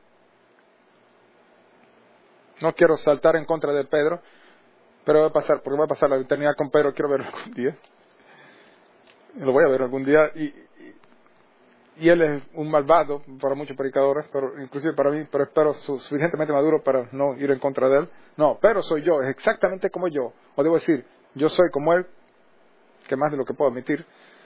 No quiero saltar en contra de Pedro, pero voy a pasar, porque voy a pasar la eternidad con Pedro, quiero verlo algún día. Lo voy a ver algún día, y, y, y él es un malvado para muchos predicadores, pero inclusive para mí, pero espero su, suficientemente maduro para no ir en contra de él. No, pero soy yo, es exactamente como yo. O debo decir, yo soy como él, que más de lo que puedo admitir.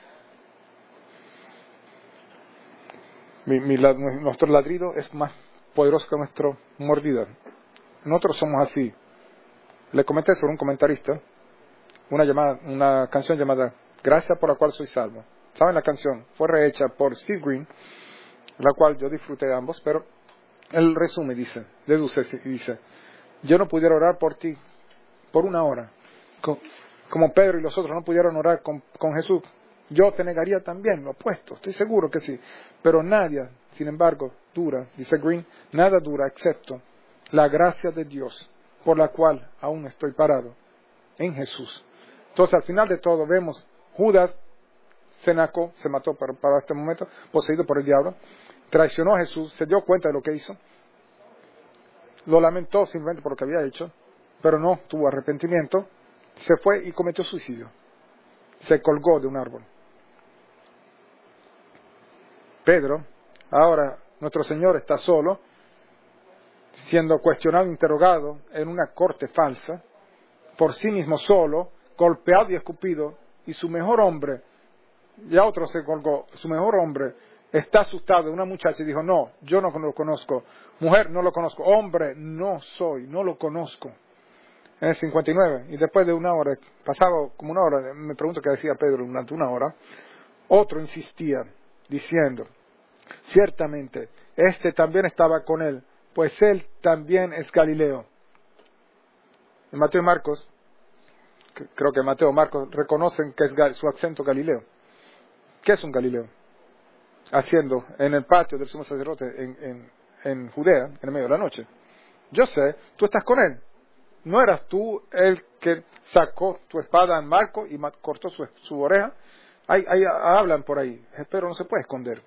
Mi, mi, la, nuestro ladrido es más poderoso que nuestro mordida. Nosotros somos así. Le comenté sobre un comentarista una llamada, una canción llamada Gracia por la cual soy salvo. ¿Saben la canción? Fue rehecha por Steve Green, la cual yo disfruté de ambos, pero él resume, dice, deduce y dice, yo no pudiera orar por ti por una hora, como Pedro y los otros no pudieron orar con, con Jesús Yo te negaría también lo opuesto, estoy seguro que sí. Pero nadie, sin embargo, dura, dice Green, nada dura excepto la gracia de Dios, por la cual aún estoy parado en Jesús. Entonces, al final de todo, vemos Judas se nacó, se mató para, para este momento, poseído por el diablo, traicionó a Jesús, se dio cuenta de lo que hizo, lo lamentó simplemente por lo que había hecho, pero no tuvo arrepentimiento, se fue y cometió suicidio, se colgó de un árbol. Pedro, ahora nuestro Señor está solo, siendo cuestionado, interrogado en una corte falsa, por sí mismo solo, golpeado y escupido, y su mejor hombre, ya otro se colgó, su mejor hombre está asustado de una muchacha y dijo, no, yo no lo conozco, mujer, no lo conozco, hombre, no soy, no lo conozco. En el cincuenta y nueve, y después de una hora, pasaba como una hora, me pregunto qué decía Pedro durante una hora, otro insistía, diciendo, ciertamente, este también estaba con él, pues él también es Galileo. En Mateo y Marcos, creo que Mateo y Marcos reconocen que es su acento Galileo. ¿Qué es un Galileo? Haciendo en el patio del sumo sacerdote en, en, en Judea, en el medio de la noche. Yo sé, tú estás con él. ¿No eras tú el que sacó tu espada en Marco y cortó su, su oreja? Ahí, ahí hablan por ahí, pero no se puede esconder.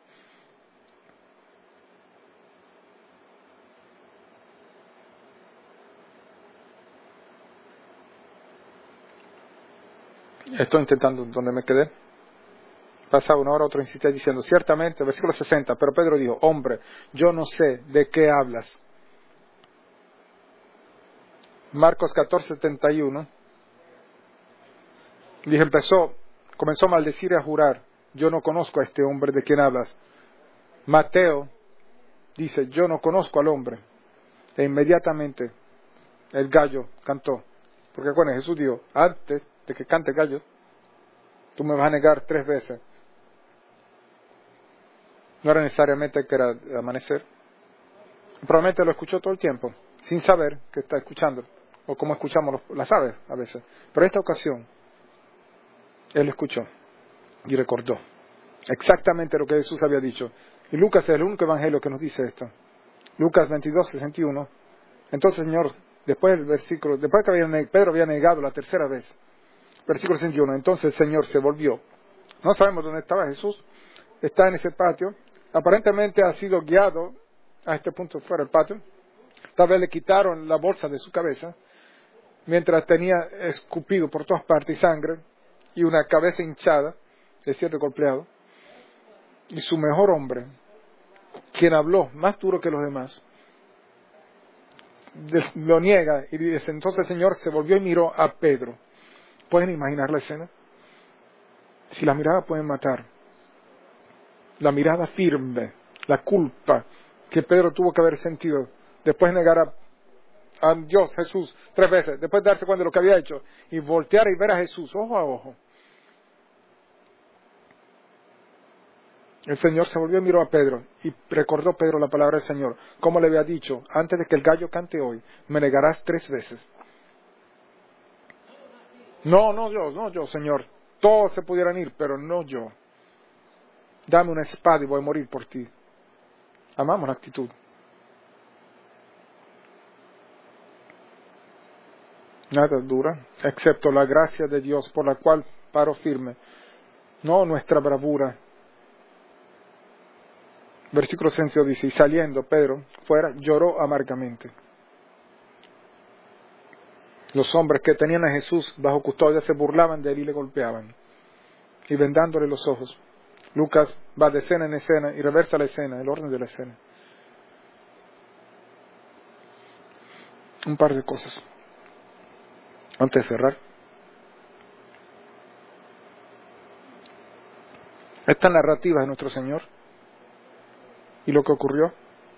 Estoy intentando donde me quedé. Pasaba una hora, otro insistía diciendo, ciertamente, versículo sesenta, pero Pedro dijo, hombre, yo no sé de qué hablas. Marcos catorce, setenta y uno, dije, empezó, comenzó a maldecir y a jurar, yo no conozco a este hombre de quien hablas. Mateo dice, yo no conozco al hombre. E inmediatamente el gallo cantó. Porque bueno, Jesús dijo, antes de que cante el gallo, tú me vas a negar tres veces. No era necesariamente que era amanecer. Probablemente lo escuchó todo el tiempo, sin saber que está escuchando, o como escuchamos los, las aves a veces. Pero esta ocasión, él lo escuchó y recordó exactamente lo que Jesús había dicho. Y Lucas es el único evangelio que nos dice esto. Lucas veintidós, sesenta y uno. Entonces, Señor, después del versículo, después que había, Pedro había negado la tercera vez, versículo sesenta y uno, entonces el Señor se volvió. No sabemos dónde estaba Jesús, está en ese patio, aparentemente ha sido guiado a este punto fuera del patio, tal vez le quitaron la bolsa de su cabeza, mientras tenía escupido por todas partes y sangre, y una cabeza hinchada, de cierto golpeado, y su mejor hombre, quien habló más duro que los demás, lo niega y dice, entonces el Señor se volvió y miró a Pedro. ¿Pueden imaginar la escena? Si la mirada puede matar, la mirada firme, la culpa que Pedro tuvo que haber sentido después de negar a, a Dios, Jesús, tres veces, después de darse cuenta de lo que había hecho y voltear y ver a Jesús ojo a ojo. El Señor se volvió y miró a Pedro y recordó Pedro la palabra del Señor, como le había dicho, antes de que el gallo cante hoy, me negarás tres veces. No, no yo, no yo, Señor. Todos se pudieran ir, pero no yo. Dame una espada y voy a morir por ti. Amamos la actitud. Nada dura, excepto la gracia de Dios por la cual paro firme. No nuestra bravura. Versículo sesenta dice, y saliendo Pedro fuera, lloró amargamente. Los hombres que tenían a Jesús bajo custodia se burlaban de él y le golpeaban, y vendándole los ojos. Lucas va de escena en escena y reversa la escena, el orden de la escena. Un par de cosas antes de cerrar. Esta narrativa de nuestro Señor y lo que ocurrió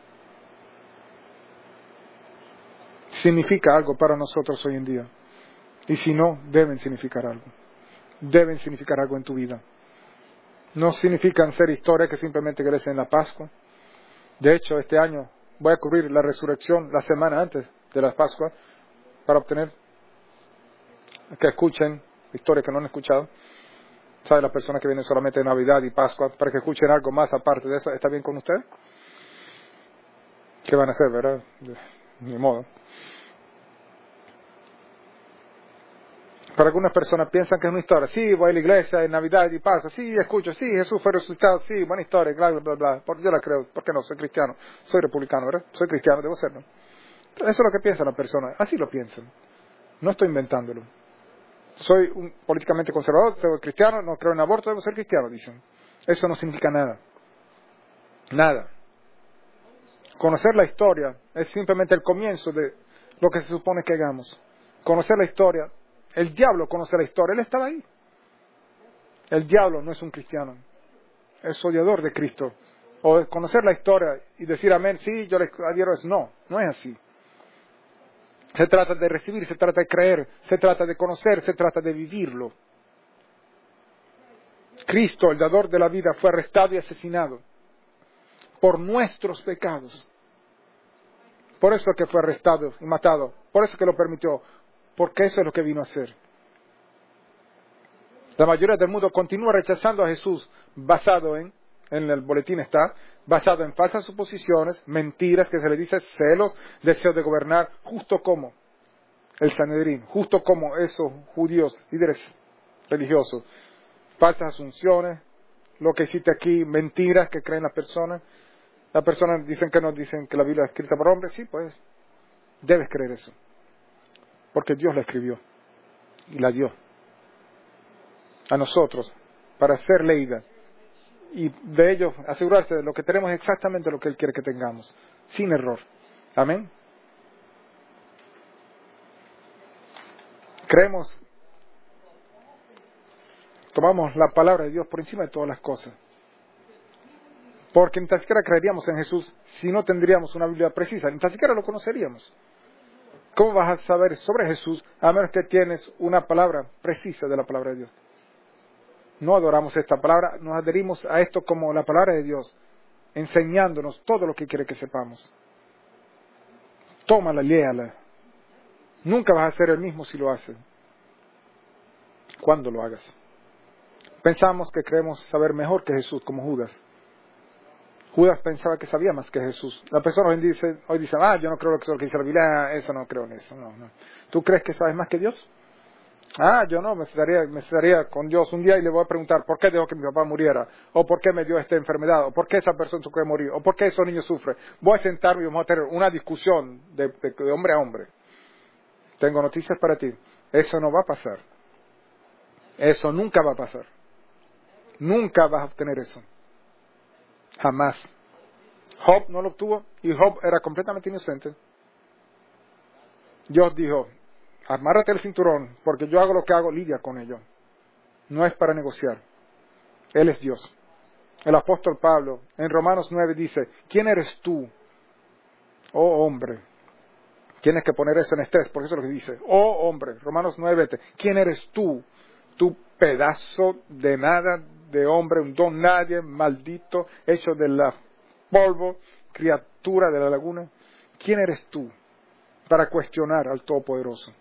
significa algo para nosotros hoy en día. Y si no, deben significar algo. Deben significar algo en tu vida. No significan ser historias que simplemente crecen en la Pascua. De hecho, este año voy a cubrir la resurrección la semana antes de la Pascua para obtener que escuchen historias que no han escuchado. ¿Sabe? Las personas que vienen solamente de Navidad y Pascua, para que escuchen algo más aparte de eso, ¿está bien con usted? ¿Qué van a hacer, verdad? Ni modo. Para algunas personas piensan que es una historia. Sí, voy a la iglesia en Navidad y Pascua. Sí, escucho. Sí, Jesús fue resucitado. Sí, buena historia. Bla, bla, bla, bla. Porque yo la creo. ¿Por qué no? Soy cristiano. Soy republicano, ¿verdad? Soy cristiano, debo serlo. Eso es lo que piensan las personas. Así lo piensan. No estoy inventándolo. Soy un políticamente conservador, soy cristiano, no creo en aborto, debo ser cristiano, dicen. Eso no significa nada. Nada. Conocer la historia es simplemente el comienzo de lo que se supone que hagamos. Conocer la historia. El diablo conoce la historia. Él estaba ahí. El diablo no es un cristiano. Es odiador de Cristo. O conocer la historia y decir amén, sí, yo le adhiero a eso. No, no es así. Se trata de recibir, se trata de creer, se trata de conocer, se trata de vivirlo. Cristo, el dador de la vida, fue arrestado y asesinado por nuestros pecados. Por eso que fue arrestado y matado. Por eso que lo permitió. Porque eso es lo que vino a hacer. La mayoría del mundo continúa rechazando a Jesús basado en, en el boletín está, basado en falsas suposiciones, mentiras que se le dice, celos, deseo de gobernar, justo como el Sanedrín, justo como esos judíos, líderes religiosos, falsas asunciones, lo que hiciste aquí, mentiras que creen las personas. Las personas dicen que no, dicen que la Biblia es escrita por hombres, sí, pues debes creer eso, porque Dios la escribió y la dio a nosotros para ser leída y de ello asegurarse de lo que tenemos exactamente lo que Él quiere que tengamos, sin error. Amén. Creemos, tomamos la palabra de Dios por encima de todas las cosas, porque ni tan siquiera creeríamos en Jesús si no tendríamos una Biblia precisa, ni tan siquiera lo conoceríamos. ¿Cómo vas a saber sobre Jesús a menos que tienes una palabra precisa de la palabra de Dios? No adoramos esta palabra, nos adherimos a esto como la palabra de Dios, enseñándonos todo lo que quiere que sepamos. Tómala, léala. Nunca vas a ser el mismo si lo haces. Cuando lo hagas. Pensamos que creemos saber mejor que Jesús, como Judas. Judas pensaba que sabía más que Jesús. La persona hoy dice, hoy dice, ah, yo no creo lo que dice la Biblia, eso no creo en eso. No, no. ¿Tú crees que sabes más que Dios? Ah, yo no, me sentaría, me sentaría con Dios un día y le voy a preguntar por qué dejó que mi papá muriera, o por qué me dio esta enfermedad, o por qué esa persona tuvo que morir, o por qué esos niños sufren. Voy a sentarme y vamos a tener una discusión de, de, de hombre a hombre. Tengo noticias para ti. Eso no va a pasar. Eso nunca va a pasar. Nunca vas a obtener eso. Jamás. Job no lo obtuvo y Job era completamente inocente. Dios dijo, amárrate el cinturón, porque yo hago lo que hago, lidia con ello. No es para negociar. Él es Dios. El apóstol Pablo en Romanos nueve dice, ¿quién eres tú, oh hombre? Tienes que poner eso en estrés, porque eso es lo que dice. Oh hombre, Romanos nueve, ¿quién eres tú? Tu pedazo de nada, de hombre, un don nadie, maldito, hecho de la polvo, criatura de la laguna. ¿Quién eres tú para cuestionar al Todopoderoso?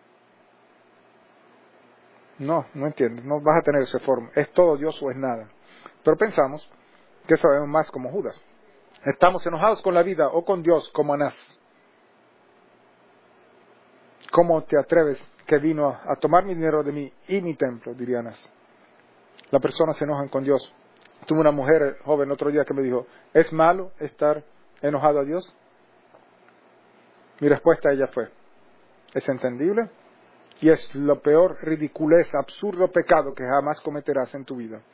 No, no entiendes, no vas a tener esa forma. ¿Es todo Dios o es nada? Pero pensamos que sabemos más como Judas. Estamos enojados con la vida o con Dios como Anás. ¿Cómo te atreves que vino a, a tomar mi dinero de mí y mi templo? Diría Anás. Las personas se enojan con Dios. Tuve una mujer joven otro día que me dijo, ¿es malo estar enojado a Dios? Mi respuesta a ella fue, ¿es entendible? Y es lo peor, ridiculez, absurdo pecado que jamás cometerás en tu vida.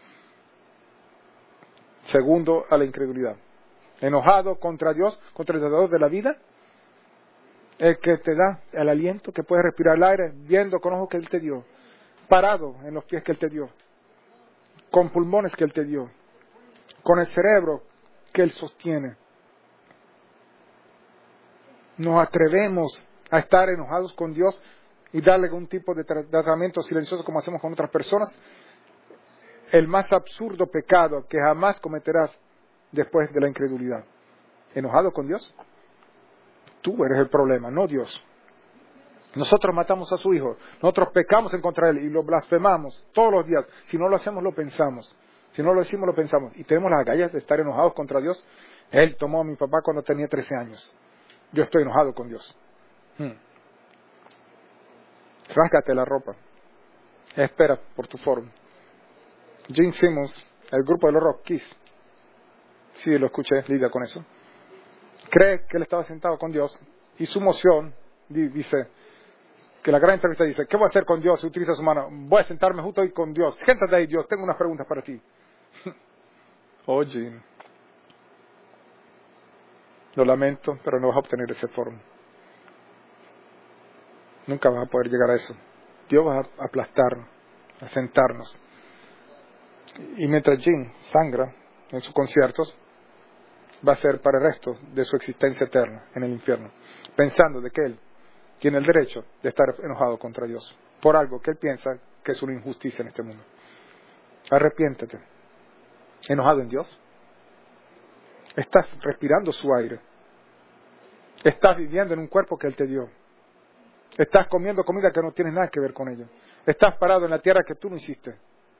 Segundo, a la incredulidad. Enojado contra Dios, contra el dador de la vida, el que te da el aliento, que puedes respirar el aire, viendo con ojos que Él te dio, parado en los pies que Él te dio, con pulmones que Él te dio, con el cerebro que Él sostiene. Nos atrevemos a estar enojados con Dios y darle algún tipo de tratamiento silencioso como hacemos con otras personas. El más absurdo pecado que jamás cometerás después de la incredulidad. ¿Enojado con Dios? Tú eres el problema, no Dios. Nosotros matamos a su Hijo, nosotros pecamos en contra de Él y lo blasfemamos todos los días. Si no lo hacemos, lo pensamos. Si no lo decimos, lo pensamos. Y tenemos las agallas de estar enojados contra Dios. Él tomó a mi papá cuando tenía trece años. Yo estoy enojado con Dios. Hmm. Rásgate la ropa. Espera por tu foro. Gene Simmons, el grupo de los Rock Kiss. Sí, lo escuché, lidia con eso. Cree que él estaba sentado con Dios y su moción dice, que la gran entrevista dice, ¿qué voy a hacer con Dios? Utiliza su mano. Voy a sentarme justo ahí con Dios. Siéntate ahí, Dios, tengo unas preguntas para ti. Oye, lo lamento, pero no vas a obtener ese foro. Nunca vas a poder llegar a eso. Dios va a aplastarnos, a sentarnos. Y mientras Jim sangra en sus conciertos, va a ser para el resto de su existencia eterna en el infierno, pensando de que él tiene el derecho de estar enojado contra Dios por algo que él piensa que es una injusticia en este mundo. Arrepiéntete. ¿Enojado en Dios? Estás respirando su aire. Estás viviendo en un cuerpo que Él te dio. Estás comiendo comida que no tiene nada que ver con ello. Estás parado en la tierra que tú no hiciste.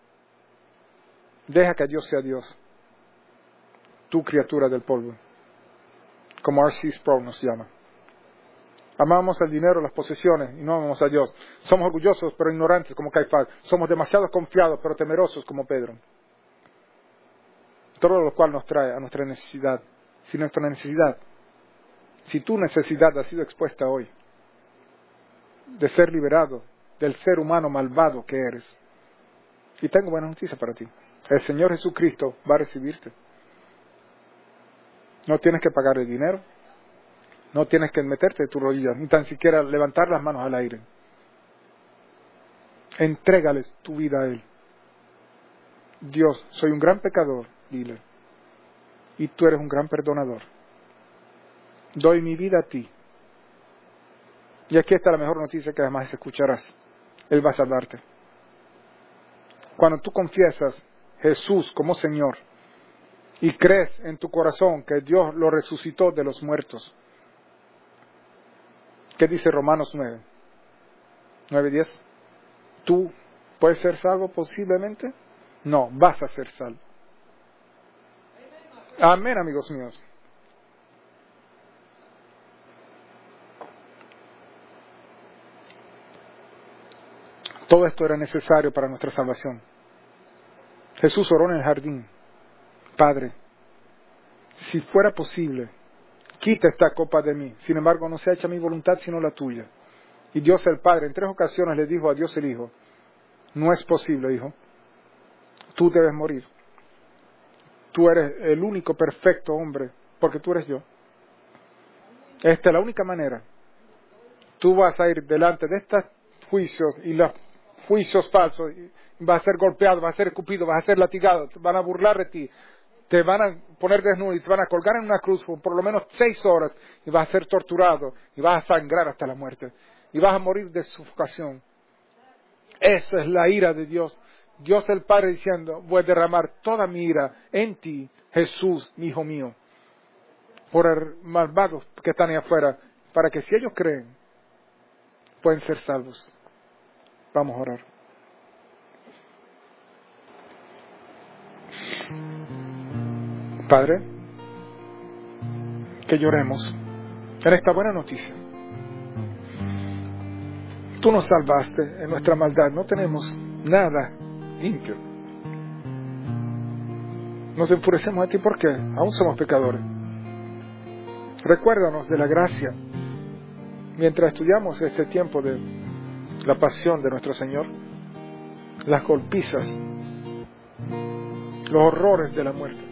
Deja que Dios sea Dios. Tu criatura del polvo. Como R C Sproul nos llama. Amamos el dinero, las posesiones y no amamos a Dios. Somos orgullosos pero ignorantes como Caifás. Somos demasiado confiados pero temerosos como Pedro. Todo lo cual nos trae a nuestra necesidad. Si nuestra necesidad, si tu necesidad ha sido expuesta hoy, de ser liberado del ser humano malvado que eres. Y tengo buena noticia para ti. El Señor Jesucristo va a recibirte. No tienes que pagar el dinero. No tienes que meterte de tus rodillas, ni tan siquiera levantar las manos al aire. Entrégales tu vida a Él. Dios, soy un gran pecador, dile. Y tú eres un gran perdonador. Doy mi vida a ti. Y aquí está la mejor noticia que además escucharás. Él va a salvarte. Cuando tú confiesas Jesús como Señor y crees en tu corazón que Dios lo resucitó de los muertos. ¿Qué dice Romanos nueve? nueve diez. ¿Tú puedes ser salvo posiblemente? No, vas a ser salvo. Amén, amigos míos. Todo esto era necesario para nuestra salvación. Jesús oró en el jardín. Padre, si fuera posible, quita esta copa de mí. Sin embargo, no sea hecha mi voluntad sino la tuya. Y Dios el Padre en tres ocasiones le dijo a Dios el Hijo, no es posible, hijo. Tú debes morir. Tú eres el único perfecto hombre, porque tú eres yo. Esta es la única manera. Tú vas a ir delante de estos juicios y los juicios falsos. Vas a ser golpeado, vas a ser escupido, vas a ser latigado, te van a burlar de ti. Te van a poner desnudo y te van a colgar en una cruz por por lo menos seis horas y vas a ser torturado y vas a sangrar hasta la muerte. Y vas a morir de sufocación. Esa es la ira de Dios. Dios el Padre diciendo, voy a derramar toda mi ira en ti, Jesús, mi hijo mío, por el malvados que están ahí afuera, para que si ellos creen, pueden ser salvos. Vamos a orar. Padre, que lloremos en esta buena noticia. Tú nos salvaste en nuestra maldad, no tenemos nada limpio. Nos enfurecemos a ti porque aún somos pecadores. Recuérdanos de la gracia mientras estudiamos este tiempo de la pasión de nuestro Señor, las golpizas, los horrores de la muerte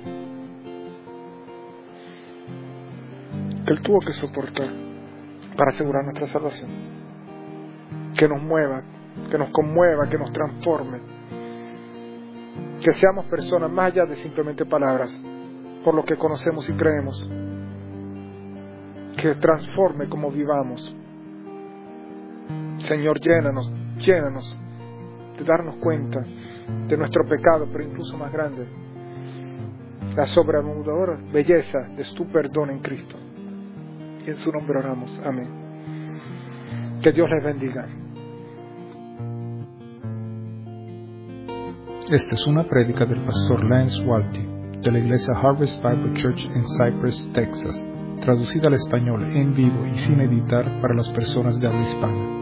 que Él tuvo que soportar para asegurar nuestra salvación. Que nos mueva, que nos conmueva, que nos transforme. Que seamos personas más allá de simplemente palabras, por lo que conocemos y creemos. Que transforme como vivamos. Señor, llénanos, llénanos de darnos cuenta de nuestro pecado, pero incluso más grande, la sobreabundadora belleza de tu perdón en Cristo. Y en su nombre oramos. Amén. Que Dios les bendiga. Esta es una prédica del pastor Lance Walty de la iglesia Harvest Bible Church en Cypress, Texas, traducida al español en vivo y sin editar para las personas de habla hispana.